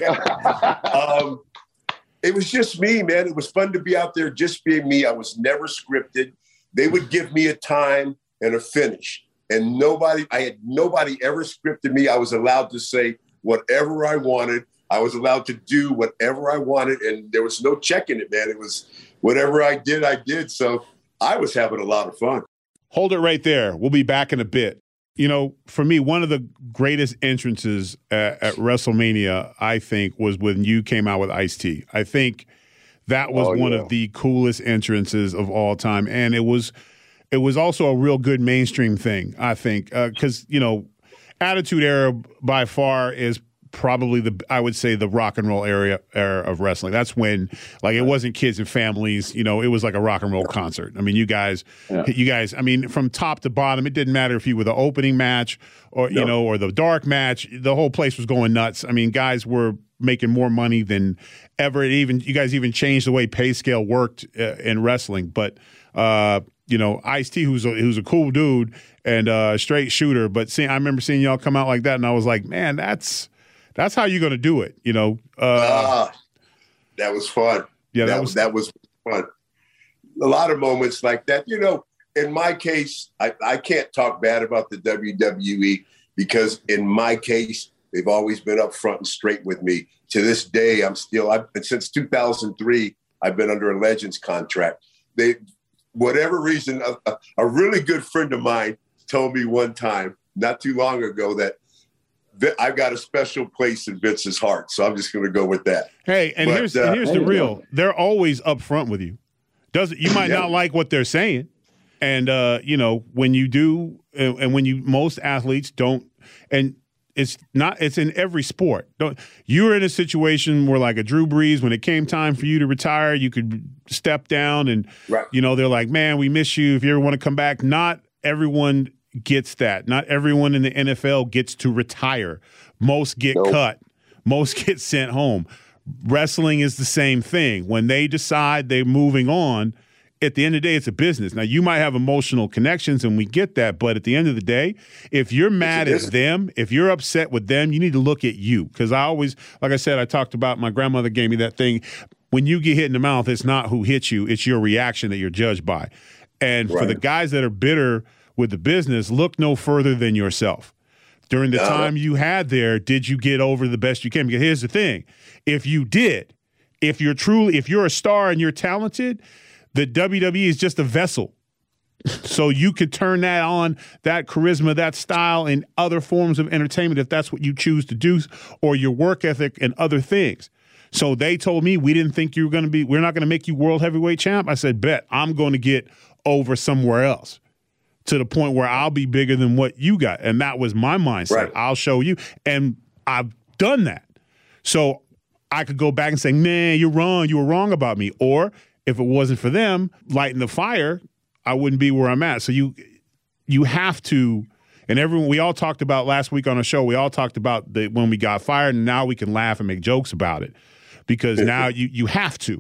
um, it was just me, man. It was fun to be out there just being me. I was never scripted. They would give me a time and a finish. And nobody, I had nobody ever scripted me. I was allowed to say whatever I wanted. I was allowed to do whatever I wanted. And there was no checking it, man. It was whatever I did, I did. So I was having a lot of fun. Hold it right there. We'll be back in a bit. You know, for me, one of the greatest entrances at, at WrestleMania, I think, was when you came out with Ice-T. I think that was oh, one yeah. of the coolest entrances of all time. And it was it was also a real good mainstream thing, I think, because, uh, you know, Attitude Era by far is probably the I would say the rock and roll area era of wrestling. That's when like it wasn't kids and families, you know, it was like a rock and roll concert. I mean, you guys, yeah. you guys. I mean, from top to bottom, it didn't matter if you were the opening match or you no. know or the dark match. The whole place was going nuts. I mean, guys were making more money than ever. It even you guys even changed the way pay scale worked uh, in wrestling, but. Uh, You know, Ice-T, who's a, who's a cool dude and a uh, straight shooter. But see, I remember seeing y'all come out like that, and I was like, man, that's that's how you're going to do it, you know. Uh, ah, that was fun. Yeah, that, that was that was fun. A lot of moments like that. You know, in my case, I, I can't talk bad about the W W E because in my case, they've always been up front and straight with me. To this day, I'm still, I've, since two thousand three, I've been under a Legends contract. They Whatever reason, a, a really good friend of mine told me one time, not too long ago, that I've got a special place in Vince's heart. So I'm just going to go with that. Hey, and but, here's uh, and here's the real. They're always up front with you. Doesn't you might yeah. not like what they're saying, and uh, you know when you do, and, and when you most athletes don't, and. It's not. It's in every sport. Don't you were in a situation where, like a Drew Brees, when it came time for you to retire, you could step down, and right. you know they're like, "Man, we miss you. If you ever want to come back." Not everyone gets that. Not everyone in the N F L gets to retire. Most get nope. cut. Most get sent home. Wrestling is the same thing. When they decide they're moving on, at the end of the day, it's a business. Now, you might have emotional connections, and we get that, but at the end of the day, if you're mad at them, if you're upset with them, you need to look at you. Because I always, like I said, I talked about my grandmother gave me that thing. When you get hit in the mouth, it's not who hit you, it's your reaction that you're judged by. And right. for the guys that are bitter with the business, look no further than yourself. During the no. time you had there, did you get over the best you can? Because here's the thing. If you did, if you're truly, if you're a star and you're talented, the W W E is just a vessel. So you could turn that on, that charisma, that style in other forms of entertainment if that's what you choose to do, or your work ethic and other things. So they told me, we didn't think you were going to be, we're not going to make you world heavyweight champ. I said, bet, I'm going to get over somewhere else to the point where I'll be bigger than what you got. And that was my mindset. Right. I'll show you. And I've done that. So I could go back and say, man, you're wrong. You were wrong about me. Or if it wasn't for them lighting the fire, I wouldn't be where I'm at. So you you have to, and everyone, we all talked about last week on a show, we all talked about the, when we got fired, and now we can laugh and make jokes about it because now you, you have to.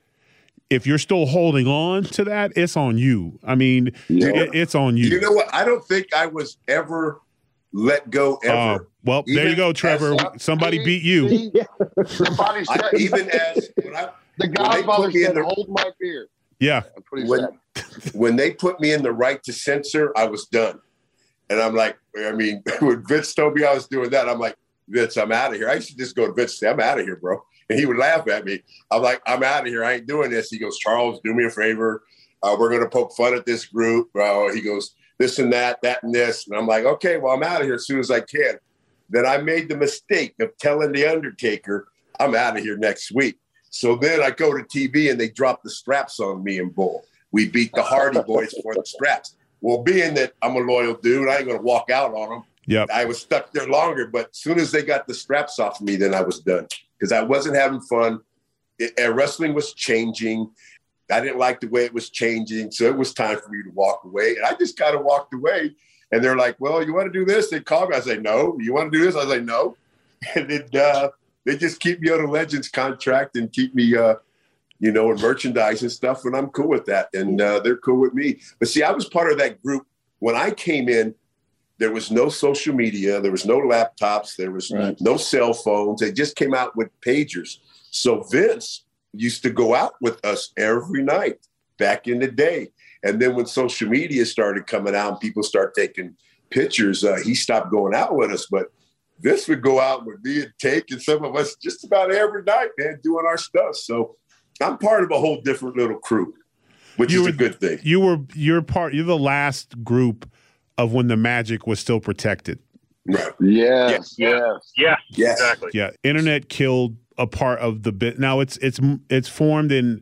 If you're still holding on to that, it's on you. I mean, yeah. it, it's on you. You know what? I don't think I was ever let go ever. Uh, well, even there you go, Trevor. As, Somebody I, beat you. See, somebody said, I, even as when I, the Godfather said, the, hold my beer. Yeah. When, when they put me in the right to censor, I was done. And I'm like, I mean, when Vince told me I was doing that, I'm like, Vince, I'm out of here. I used to just go to Vince and say, I'm out of here, bro. And he would laugh at me. I'm like, I'm out of here. I ain't doing this. He goes, Charles, do me a favor. Uh, we're going to poke fun at this group. Uh, he goes, this and that, that and this. And I'm like, okay, well, I'm out of here as soon as I can. Then I made the mistake of telling The Undertaker, I'm out of here next week. So then I go to T V and they drop the straps on me and Bull. We beat the Hardy Boys for the straps. Well, being that I'm a loyal dude, I ain't going to walk out on them. Yep. I was stuck there longer, but as soon as they got the straps off of me, then I was done because I wasn't having fun. It, uh, wrestling was changing. I didn't like the way it was changing, so it was time for me to walk away. And I just kind of walked away. And they're like, well, you want to do this? They call me. I say, no. You want to do this? I say, no. And it, uh, they just keep me on a Legends contract and keep me, uh, you know, in merchandise and stuff. And I'm cool with that. And uh, they're cool with me. But see, I was part of that group. When I came in, there was no social media. There was no laptops. There was right. no cell phones. They just came out with pagers. So Vince used to go out with us every night back in the day. And then when social media started coming out and people start taking pictures, uh, he stopped going out with us. But Vince would go out with me and take and some of us just about every night, man, doing our stuff. So I'm part of a whole different little crew, which you is were, a good thing. You were you're part. You're the last group of when the magic was still protected. Right. Yes. Yes. Yes. Yes. Yes. Exactly. Yeah. Internet killed a part of the bit. Now it's it's it's formed in.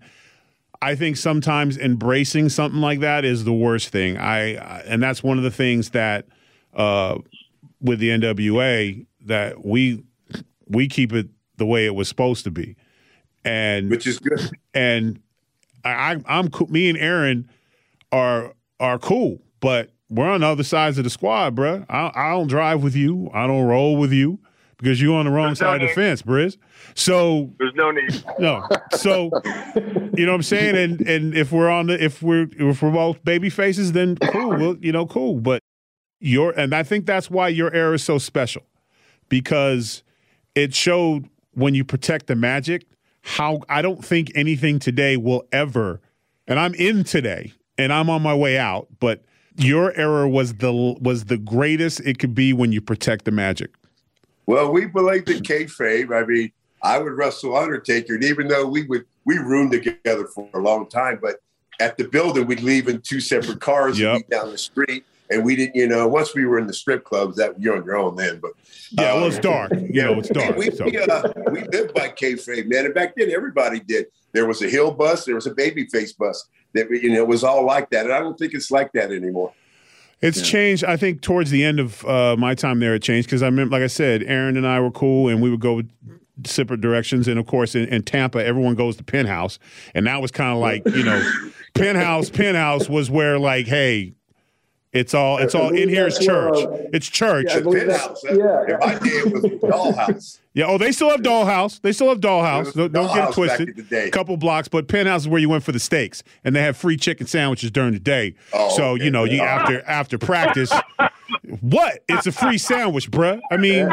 I think sometimes embracing something like that is the worst thing. I and that's one of the things that uh, with the N W A that we We keep it the way it was supposed to be, and which is good. And I, I'm cool. Me and Aaron are are cool, but we're on the other sides of the squad, bruh. I, I don't drive with you. I don't roll with you because you're on the wrong There's side no of the fence, Briz. So there's no need. No. So you know what I'm saying? And and if we're on the if we're if we're both baby faces, then cool. Well, you know, cool. But your and I think that's why your era is so special, because it showed when you protect the magic how I don't think anything today will ever, and I'm in today and I'm on my way out, but your era was the was the greatest it could be when you protect the magic. Well, we believed in kayfabe. I mean, I would wrestle Undertaker, and even though we would we roomed together for a long time, but at the building we'd leave in two separate cars yep. and meet down the street. And we didn't, you know, once we were in the strip clubs, that you're on your own then. But yeah, uh, well, it's dark. You know, it's dark. We so. we, uh, we lived by kayfabe, man. And back then, everybody did. There was a heel bus, there was a babyface bus. That you know, it was all like that. And I don't think it's like that anymore. It's yeah. changed. I think towards the end of uh, my time there, it changed because I remember, like I said, Aaron and I were cool, and we would go separate directions. And of course, in, in Tampa, everyone goes to Penthouse, and that was kind of like, you know, Penthouse. Penthouse was where like, hey. It's all it's all in here is church. It's church. Yeah, Penthouse. Yeah. In my day, it was Dollhouse. Yeah. Oh, they still have Dollhouse. They still have Dollhouse. Don't, don't get it twisted. A couple blocks, but Penthouse is where you went for the steaks, and they have free chicken sandwiches during the day. Oh, so okay. you know, you after after practice. What? It's a free sandwich, bruh. I mean,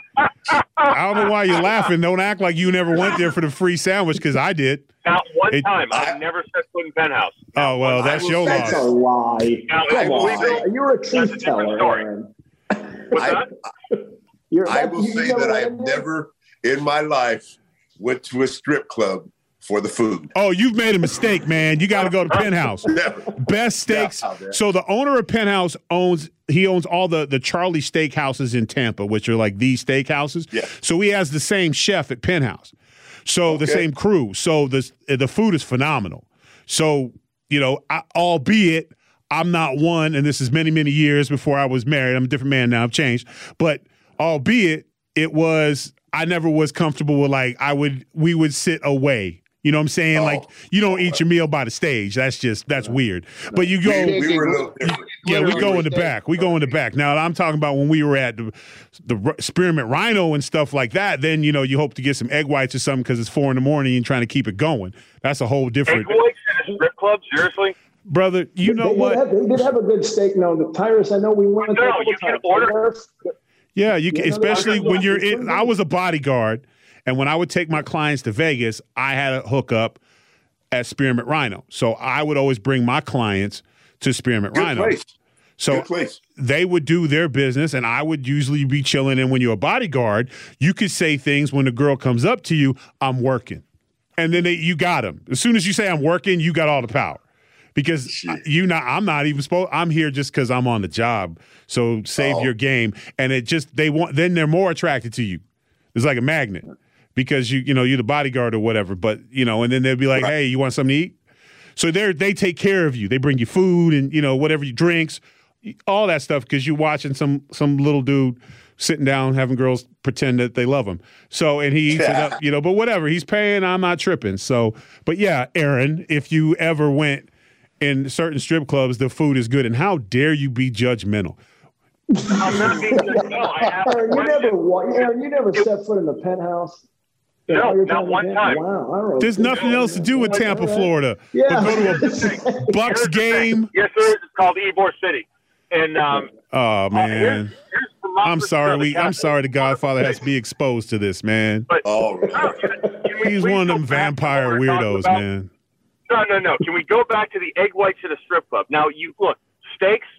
I don't know why you're laughing. Don't act like you never went there for the free sandwich, because I did. Not one it, time. I've I, never set foot in Penthouse. Oh, well, that's your loss. That's a lie. Now, Come on. You're a truth teller, Aaron. I, I will you say that I have never in my life went to a strip club for the food. Oh, you've made a mistake, man. You got to go to Penthouse. Best steaks. Yeah, so the owner of Penthouse owns, he owns all the, the Charlie steakhouses in Tampa, which are like these steakhouses. Yeah. So he has the same chef at Penthouse. So okay. the same crew. So the, the food is phenomenal. So, you know, I, albeit I'm not one, and this is many, many years before I was married. I'm a different man now. I've changed. But albeit it was, I never was comfortable with like, I would, we would sit away. You know what I'm saying? Oh. Like, you don't eat your meal by the stage. That's just, that's weird. But you go, we, we were a little different. Yeah, we go in the back. We go in the back. Now, I'm talking about when we were at the, the Spearmint Rhino and stuff like that, then, you know, you hope to get some egg whites or something because it's four in the morning and trying to keep it going. That's a whole different. Egg whites in a strip club? Seriously? Brother, you know they what? Did have, they did have a good steak. No, Tyrus, I know we went. No, no, you can order. Yeah, you can, especially when you're in. I was a bodyguard, and when I would take my clients to Vegas, I had a hookup at Spearmint Rhino. So I would always bring my clients to Spearmint Good Rhino. Place. So Good place. They would do their business, and I would usually be chilling. And when you're a bodyguard, you could say things when the girl comes up to you, I'm working. And then they, you got them. As soon as you say I'm working, you got all the power. Because Shit. you not, I'm not even supposed. I'm here just because I'm on the job. So save oh. your game, and it just they want. Then they're more attracted to you. It's like a magnet because you you know you're the bodyguard or whatever. But you know, and then they'll be like, right. hey, you want something to eat? So they they take care of you. They bring you food and you know whatever you drinks, all that stuff because you're watching some some little dude sitting down having girls pretend that they love him. So and he eats yeah. it up, you know. But whatever, he's paying. I'm not tripping. So, but yeah, Aaron, if you ever went. In certain strip clubs, the food is good, and how dare you be judgmental? I'm not being judgmental. I have Aaron, you never, Aaron, you never set foot in the Penthouse. No, not one time. Wow, there's nothing else to do with Tampa, Florida. Yeah. But go to a Bucks game. Yes, there is. It's called Ybor City, and um. Oh man, uh, here's, here's I'm sorry. We, I'm sorry. The Godfather has to be exposed to this, man. But, oh, he's one of them vampire weirdos, man. No, no, no. Can we go back to the egg whites at a strip club? Now, you look, steaks,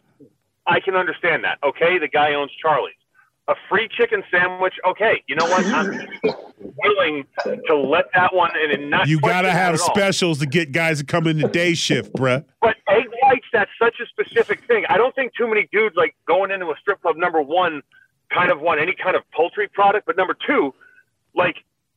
I can understand that. Okay, the guy owns Charlie's. A free chicken sandwich, okay. You know what? I'm willing to let that one in and not. You got to have specials to get guys to come in the day shift, bruh. But egg whites, that's such a specific thing. I don't think too many dudes like going into a strip club, number one, kind of want any kind of poultry product, but number two, like,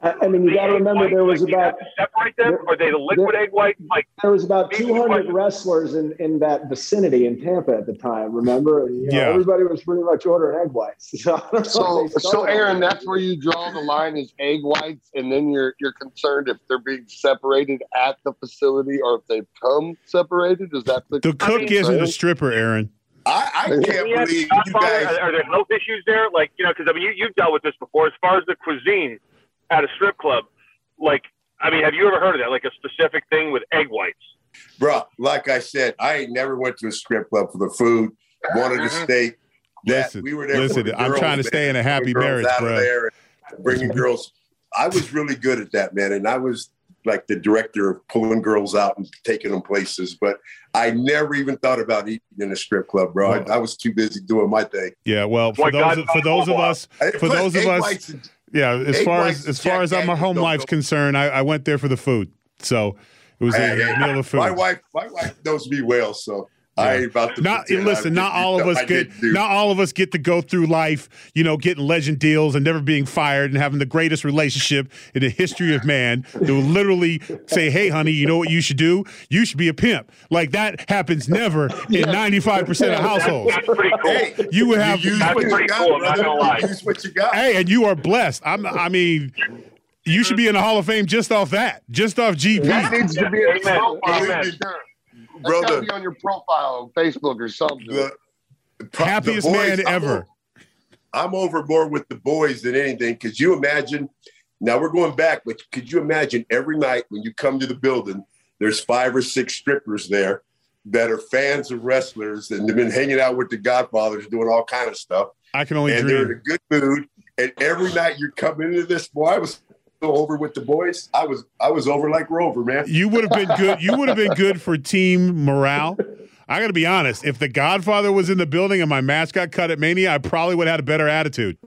I, I mean, you got to remember there was like, about separate them. there, Are they the liquid there, egg white? Like there was about two hundred wrestlers in, in that vicinity in Tampa at the time. Remember? And, you know, yeah. everybody was pretty much ordering egg whites. So, so, so Aaron, that's where you draw the line is egg whites, and then you're you're concerned if they're being separated at the facility or if they've come separated. Is that the the cook I mean, isn't a stripper, Aaron? I, I can't Yeah, believe you Godfather, guys. Are there health issues there? Like, you know, because I mean, you, you've dealt with this before. As far as the cuisine at a strip club, like, I mean, have you ever heard of that? Like a specific thing with egg whites? Bro, like I said, I ain't never went to a strip club for the food. Wanted to stay. That Listen, we were there. listen, for the I'm girls, trying to man. stay in a happy Bringing marriage, girls out of bro. there and bringing girls. I was really good at that, man, and I was like the director of pulling girls out and taking them places. But I never even thought about eating in a strip club, bro. I, I was too busy doing my thing. Yeah, well, for My those God, for those of us, Hey, for plus those of egg us, whites and- yeah. As egg far whites as and as far Jack as my Daniels home don't life's go. concerned, I, I went there for the food. So it was a, Hey, hey, a meal of food. My wife, my wife knows me well, so I ain't about to. Not pretend listen. I Not didn't all do of us stuff I get. didn't do. Not all of us get to go through life, you know, getting legend deals and never being fired and having the greatest relationship in the history of man. They will literally say, "Hey, honey, you know what you should do? You should be a pimp." Like that happens never in ninety-five percent of households. That's pretty cool. Hey, You would have. you use That's what you pretty got, cool, I'm not brother. gonna lie. You use what you got. Hey, and you are blessed. I'm. I mean, you should be in the Hall of Fame just off that, just off G P. that needs to be a Amen. profile? Amen. Sure. That's got Brother. to be on your profile on Facebook or something. The, the Happiest boys, man I'm ever. over- I'm over more with the boys than anything. Could you imagine? Now we're going back, but could you imagine every night when you come to the building, there's five or six strippers there that are fans of wrestlers and they've been hanging out with the Godfathers, doing all kind of stuff, I can only and they're in dream. a good mood. And every night you're coming into this, boy, I was so over with the boys. I was, I was over like Rover, man. You would have been good. You would have been good for team morale. I got to be honest. If the Godfather was in the building and my mascot cut at Mania, I probably would have had a better attitude.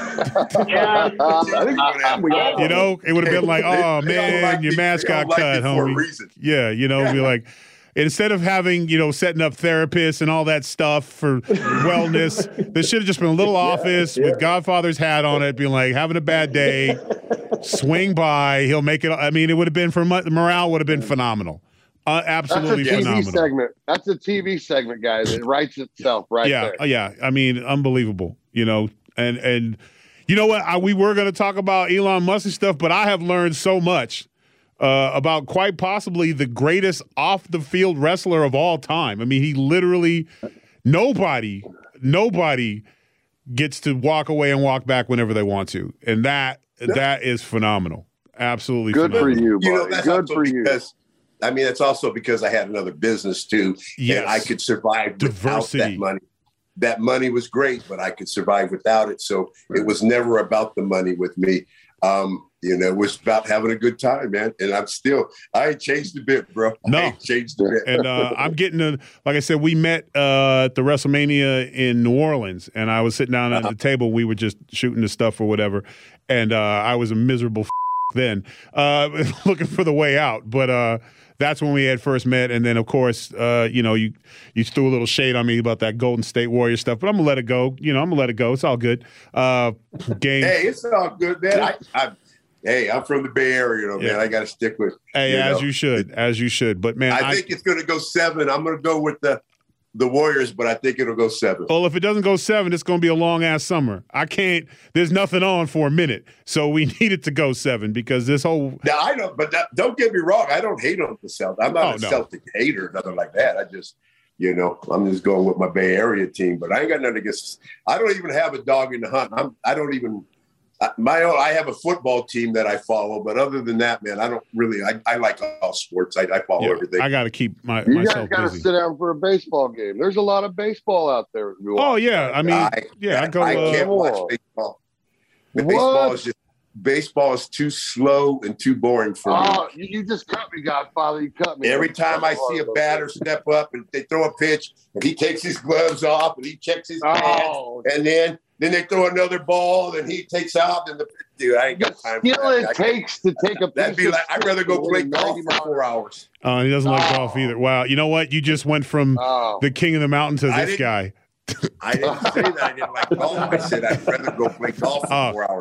Yeah. You know, it would have been like, They- "Oh they don't man, like your me- they mascot don't like cut, me for a homie." reason. Yeah, you know, be like, instead of having you know setting up therapists and all that stuff for wellness, there should have just been a little office with Godfather's hat on it, being like, having a bad day, swing by, he'll make it. I mean, it would have been for the morale would have been phenomenal. Uh, That's a absolutely T V phenomenal. segment. That's a T V segment, guys. It writes itself right yeah, there. yeah. I mean, unbelievable. You know, and and you know what? I, we were going to talk about Elon Musk and stuff, but I have learned so much uh, about quite possibly the greatest off the field wrestler of all time. I mean, he literally nobody, nobody gets to walk away and walk back whenever they want to, and that that is phenomenal. Absolutely, Good for phenomenal. you, You know, buddy. that's Good also for you. because, I mean, it's also because I had another business too, Yes. and I could survive Diversity. without that money. That money was great, but I could survive without it. So it was never about the money with me. Um, you know, it was about having a good time, man. And I'm still, I ain't changed a bit, bro. No. I ain't changed a bit. And uh, I'm getting a, like I said, we met uh, at the WrestleMania in New Orleans, and I was sitting down at the table. We were just shooting the stuff or whatever, and uh, I was a miserable f- then, uh, looking for the way out. But uh, that's when we had first met, and then of course, uh, you know, you you threw a little shade on me about that Golden State Warrior stuff, but I'm gonna let it go. You know, I'm gonna let it go. It's all good. Uh, game. Hey, it's all good, man. I, I, hey, I'm from the Bay Area, though, Yeah. man. I got to stick with. Hey, you as know. you should, as you should. But man, I I, think it's going to go seven. I'm going to go with the the Warriors, but I think it'll go seven. well, if it doesn't go seven, it's going to be a long ass summer. I can't. There's nothing on for a minute, so we need it to go seven because this whole. Now I don't, but that, don't get me wrong. I don't hate on the Celtics. I'm not Oh, a no. Celtic hater, nothing like that. I just, you know, I'm just going with my Bay Area team. But I ain't got nothing against. I don't even have a dog in the hunt. I'm. I don't even. I- My own. I have a football team that I follow, but other than that, man, I don't really. I, I like all sports. I, I follow Yeah, everything. I got to keep my You guys myself got to busy. sit down for a baseball game. There's a lot of baseball out there. to watch. Oh yeah, I mean, I, yeah, I go. I Uh, can't watch Whoa. baseball. The What? baseball is just baseball is too slow and too boring for me. Oh, you, you just cut me, Godfather. You cut me. Every time I see a batter step up and they throw a pitch and he takes his gloves off and he checks his pants Oh, and then then they throw another ball and he takes out and the dude I ain't the got time for skill that. it I can't- takes to take a That'd piece be of like I'd rather go shit play and golf ninety for four hours. uh, he doesn't like Oh. golf either. Wow, you know what? You just went from Oh. the king of the mountain to I this didn't- guy. I didn't say that I didn't like golf. I said I'd rather go play golf for Oh. four hours.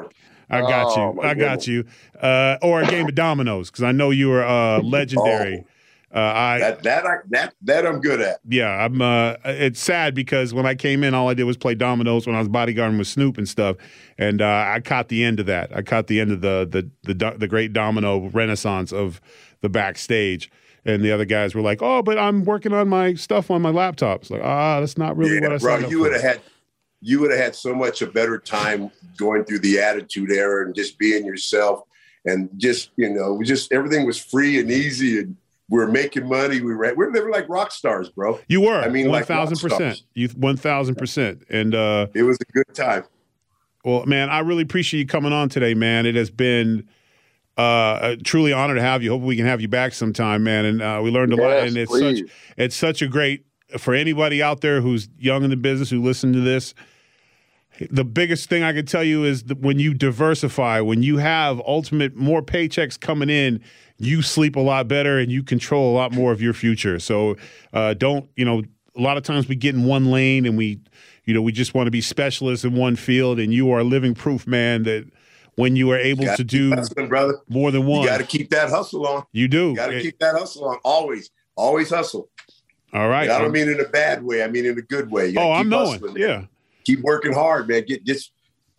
I got Oh, you. my I got you. Uh, or a game of dominoes because I know you were uh, legendary. Uh, I That that I, that that I'm good at. yeah. I'm. Uh, it's sad because when I came in, all I did was play dominoes when I was bodyguarding with Snoop and stuff, and uh, I caught the end of that. I caught the end of the the the the, the great domino renaissance of the backstage. And the other guys were like, "Oh, but I'm working on my stuff on my laptop." It's like, ah, that's not really Yeah, what I bro, signed up you would for. have had you would have had so much a better time going through the attitude era and just being yourself and just, you know, just everything was free and easy and we were making money. We were we were living like rock stars, bro. You were. I mean, one like thousand rock percent. stars. You one thousand percent. And uh, It was a good time. well, man, I really appreciate you coming on today, man. It has been uh, a truly honor to have you. Hope we can have you back sometime, man. And uh, we learned a lot. Yes, And it's please. such it's such a great for anybody out there who's young in the business who listen to this. The biggest thing I can tell you is that when you diversify, when you have ultimate more paychecks coming in, you sleep a lot better and you control a lot more of your future. So uh, don't, you know, a lot of times we get in one lane and we, you know, we just want to be specialists in one field. And you are living proof, man, that when you are able You gotta to do keep hustling, brother. more than one, You got to keep that hustle on. you do. You got to It- keep that hustle on. Always, always hustle. all right. And I don't mean in a bad way. I mean in a good way. You gotta oh, keep I'm knowing. hustling, man. Yeah. Keep working hard, man. Get just.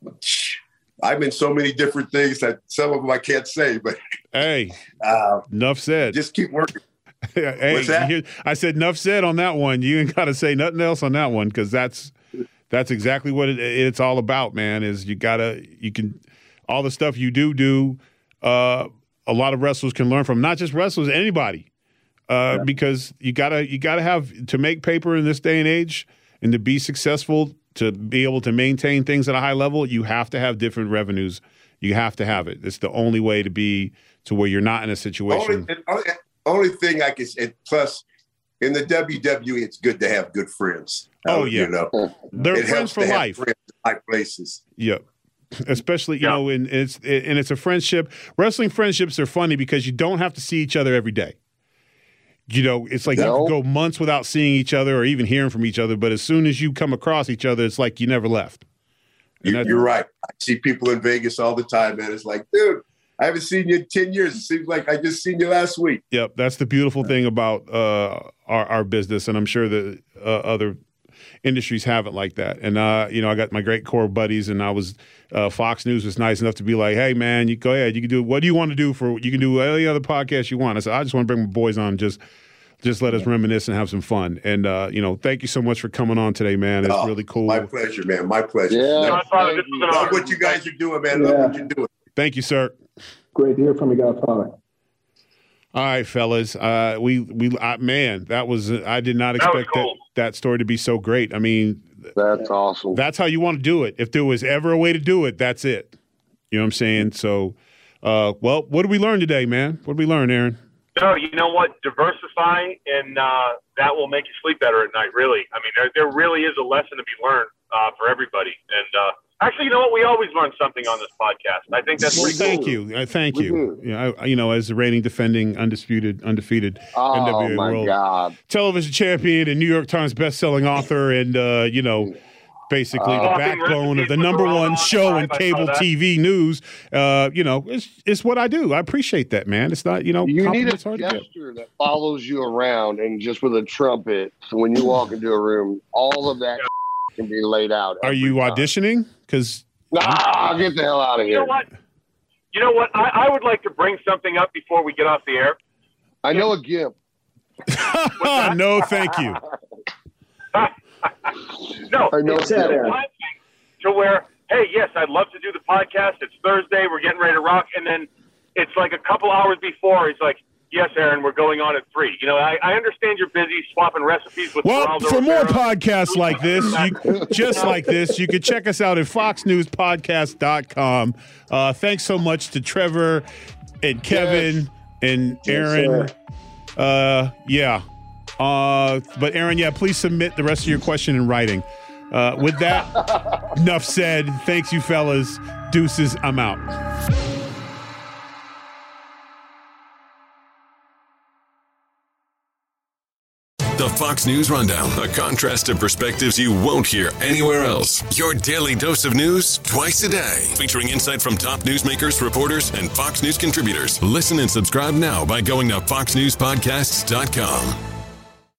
I'm in so many different things that some of them I can't say, but Hey, uh, enough said. just keep working. Hey, What's that? you- I said enough said on that one. You ain't got to say nothing else on that one because that's that's exactly what it, it's all about, man. Is you gotta you can all the stuff you do do. Uh, a lot of wrestlers can learn from, not just wrestlers, anybody, uh, because you gotta you gotta have to make paper in this day and age and to be successful, to be able to maintain things at a high level. You have to have different revenues. You have to have it. It's the only way to be to where you're not in a situation. Only, only, only thing I can say, plus in the W W E, it's good to have good friends. Oh, Uh, yeah. you know, They're it friends helps for to have life. friends in high places. Yep. Especially, you Yeah. know, and it's and it's a friendship. Wrestling friendships are funny because you don't have to see each other every day. You know, it's like No. you can go months without seeing each other or even hearing from each other, but as soon as you come across each other, it's like you never left. And You, that's- you're right. I see people in Vegas all the time, man. It's like, dude, I haven't seen you in ten years. It seems like I just seen you last week. Yep, that's the beautiful thing about uh, our our business, and I'm sure that uh, other industries have it like that. And uh, you know, I got my great core buddies, and I was uh, Fox News was nice enough to be like, "Hey, man, you go ahead. You can do what do you want to do for? You can do any other podcast you want." I said, "I just want to bring my boys on, just just let us reminisce and have some fun." And uh, you know, thank you so much for coming on today, man. It's Oh, really cool. My pleasure, man. My pleasure. Yeah. Love, Godfather, this was an love honor. what you guys are doing, man. Love Yeah. what you're doing. Thank you, sir. Great to hear from you, Godfather. All right, fellas. Uh, we we uh, man, that was I did not That was expect that, cool. that story to be so great. I mean, That's awesome. that's how you want to do it. If there was ever a way to do it, that's it. You know what I'm saying? So, uh, well, what did we learn today, man? What did we learn, Aaron? No, you know what? Diversify, and uh, that will make you sleep better at night, really. I mean, there, there really is a lesson to be learned uh, for everybody. And uh, actually, you know what? We always learn something on this podcast. I think that's Well, pretty thank cool. you. Uh, thank We you. do. Yeah, I, you know, as the reigning, defending, undisputed, undefeated N Oh W A my World God. Television champion and New York Times best-selling author, and uh, you know, basically the Uh, backbone of the Recipes number with one Ron show on in Five, I saw cable that. T V news. Uh, you know, it's it's what I do. I appreciate that, man. It's not, you know, You need a compliments hard to get. gesture that follows you around and just with a trumpet. So when you walk into a room, all of that can be laid out. Are every you time. auditioning? Because Nah, get the hell out of You know here. what? You know what? I, I would like to bring something up before we get off the air. I know a gimp. no, thank you. No, I know it's that, a Aaron. one thing to where, hey, yes, I'd love to do the podcast. It's Thursday. We're getting ready to rock. And then it's like a couple hours before, he's like, yes, Aaron, we're going on at three. You know, I, I understand you're busy swapping recipes with Well, Geraldo for more Rivera. podcasts like this, you, just like this, you can check us out at fox news podcast dot com. Uh, thanks so much to Trevor and Kevin and Aaron. Uh, yeah. Uh, but Aaron, yeah, please submit the rest of your question in writing. Uh, with that, enough said. Thanks, you fellas. Deuces, I'm out. The Fox News Rundown, a contrast of perspectives you won't hear anywhere else. Your daily dose of news twice a day, featuring insight from top newsmakers, reporters, and Fox News contributors. Listen and subscribe now by going to fox news podcasts dot com.